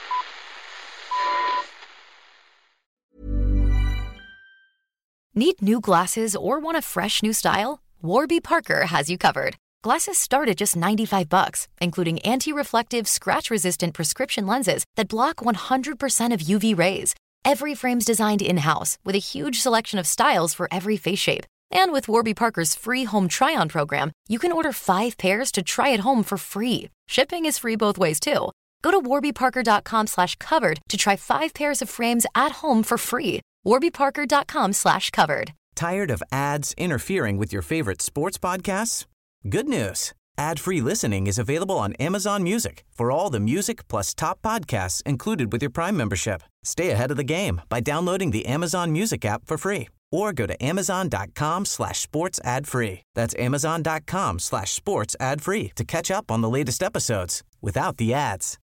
Need new glasses or want a fresh new style? Warby Parker has you covered. Glasses start at just ninety-five bucks, including anti-reflective, scratch-resistant prescription lenses that block one hundred percent of U V rays. Every frame's designed in-house with a huge selection of styles for every face shape. And with Warby Parker's free home try-on program, you can order five pairs to try at home for free. Shipping is free both ways, too. Go to warbyparker.com slash covered to try five pairs of frames at home for free. warbyparker.com slash covered. Tired of ads interfering with your favorite sports podcasts? Good news. Ad-free listening is available on Amazon Music for all the music plus top podcasts included with your Prime membership. Stay ahead of the game by downloading the Amazon Music app for free or go to amazon.com slash sports ad free. That's amazon.com slash sports ad free to catch up on the latest episodes without the ads.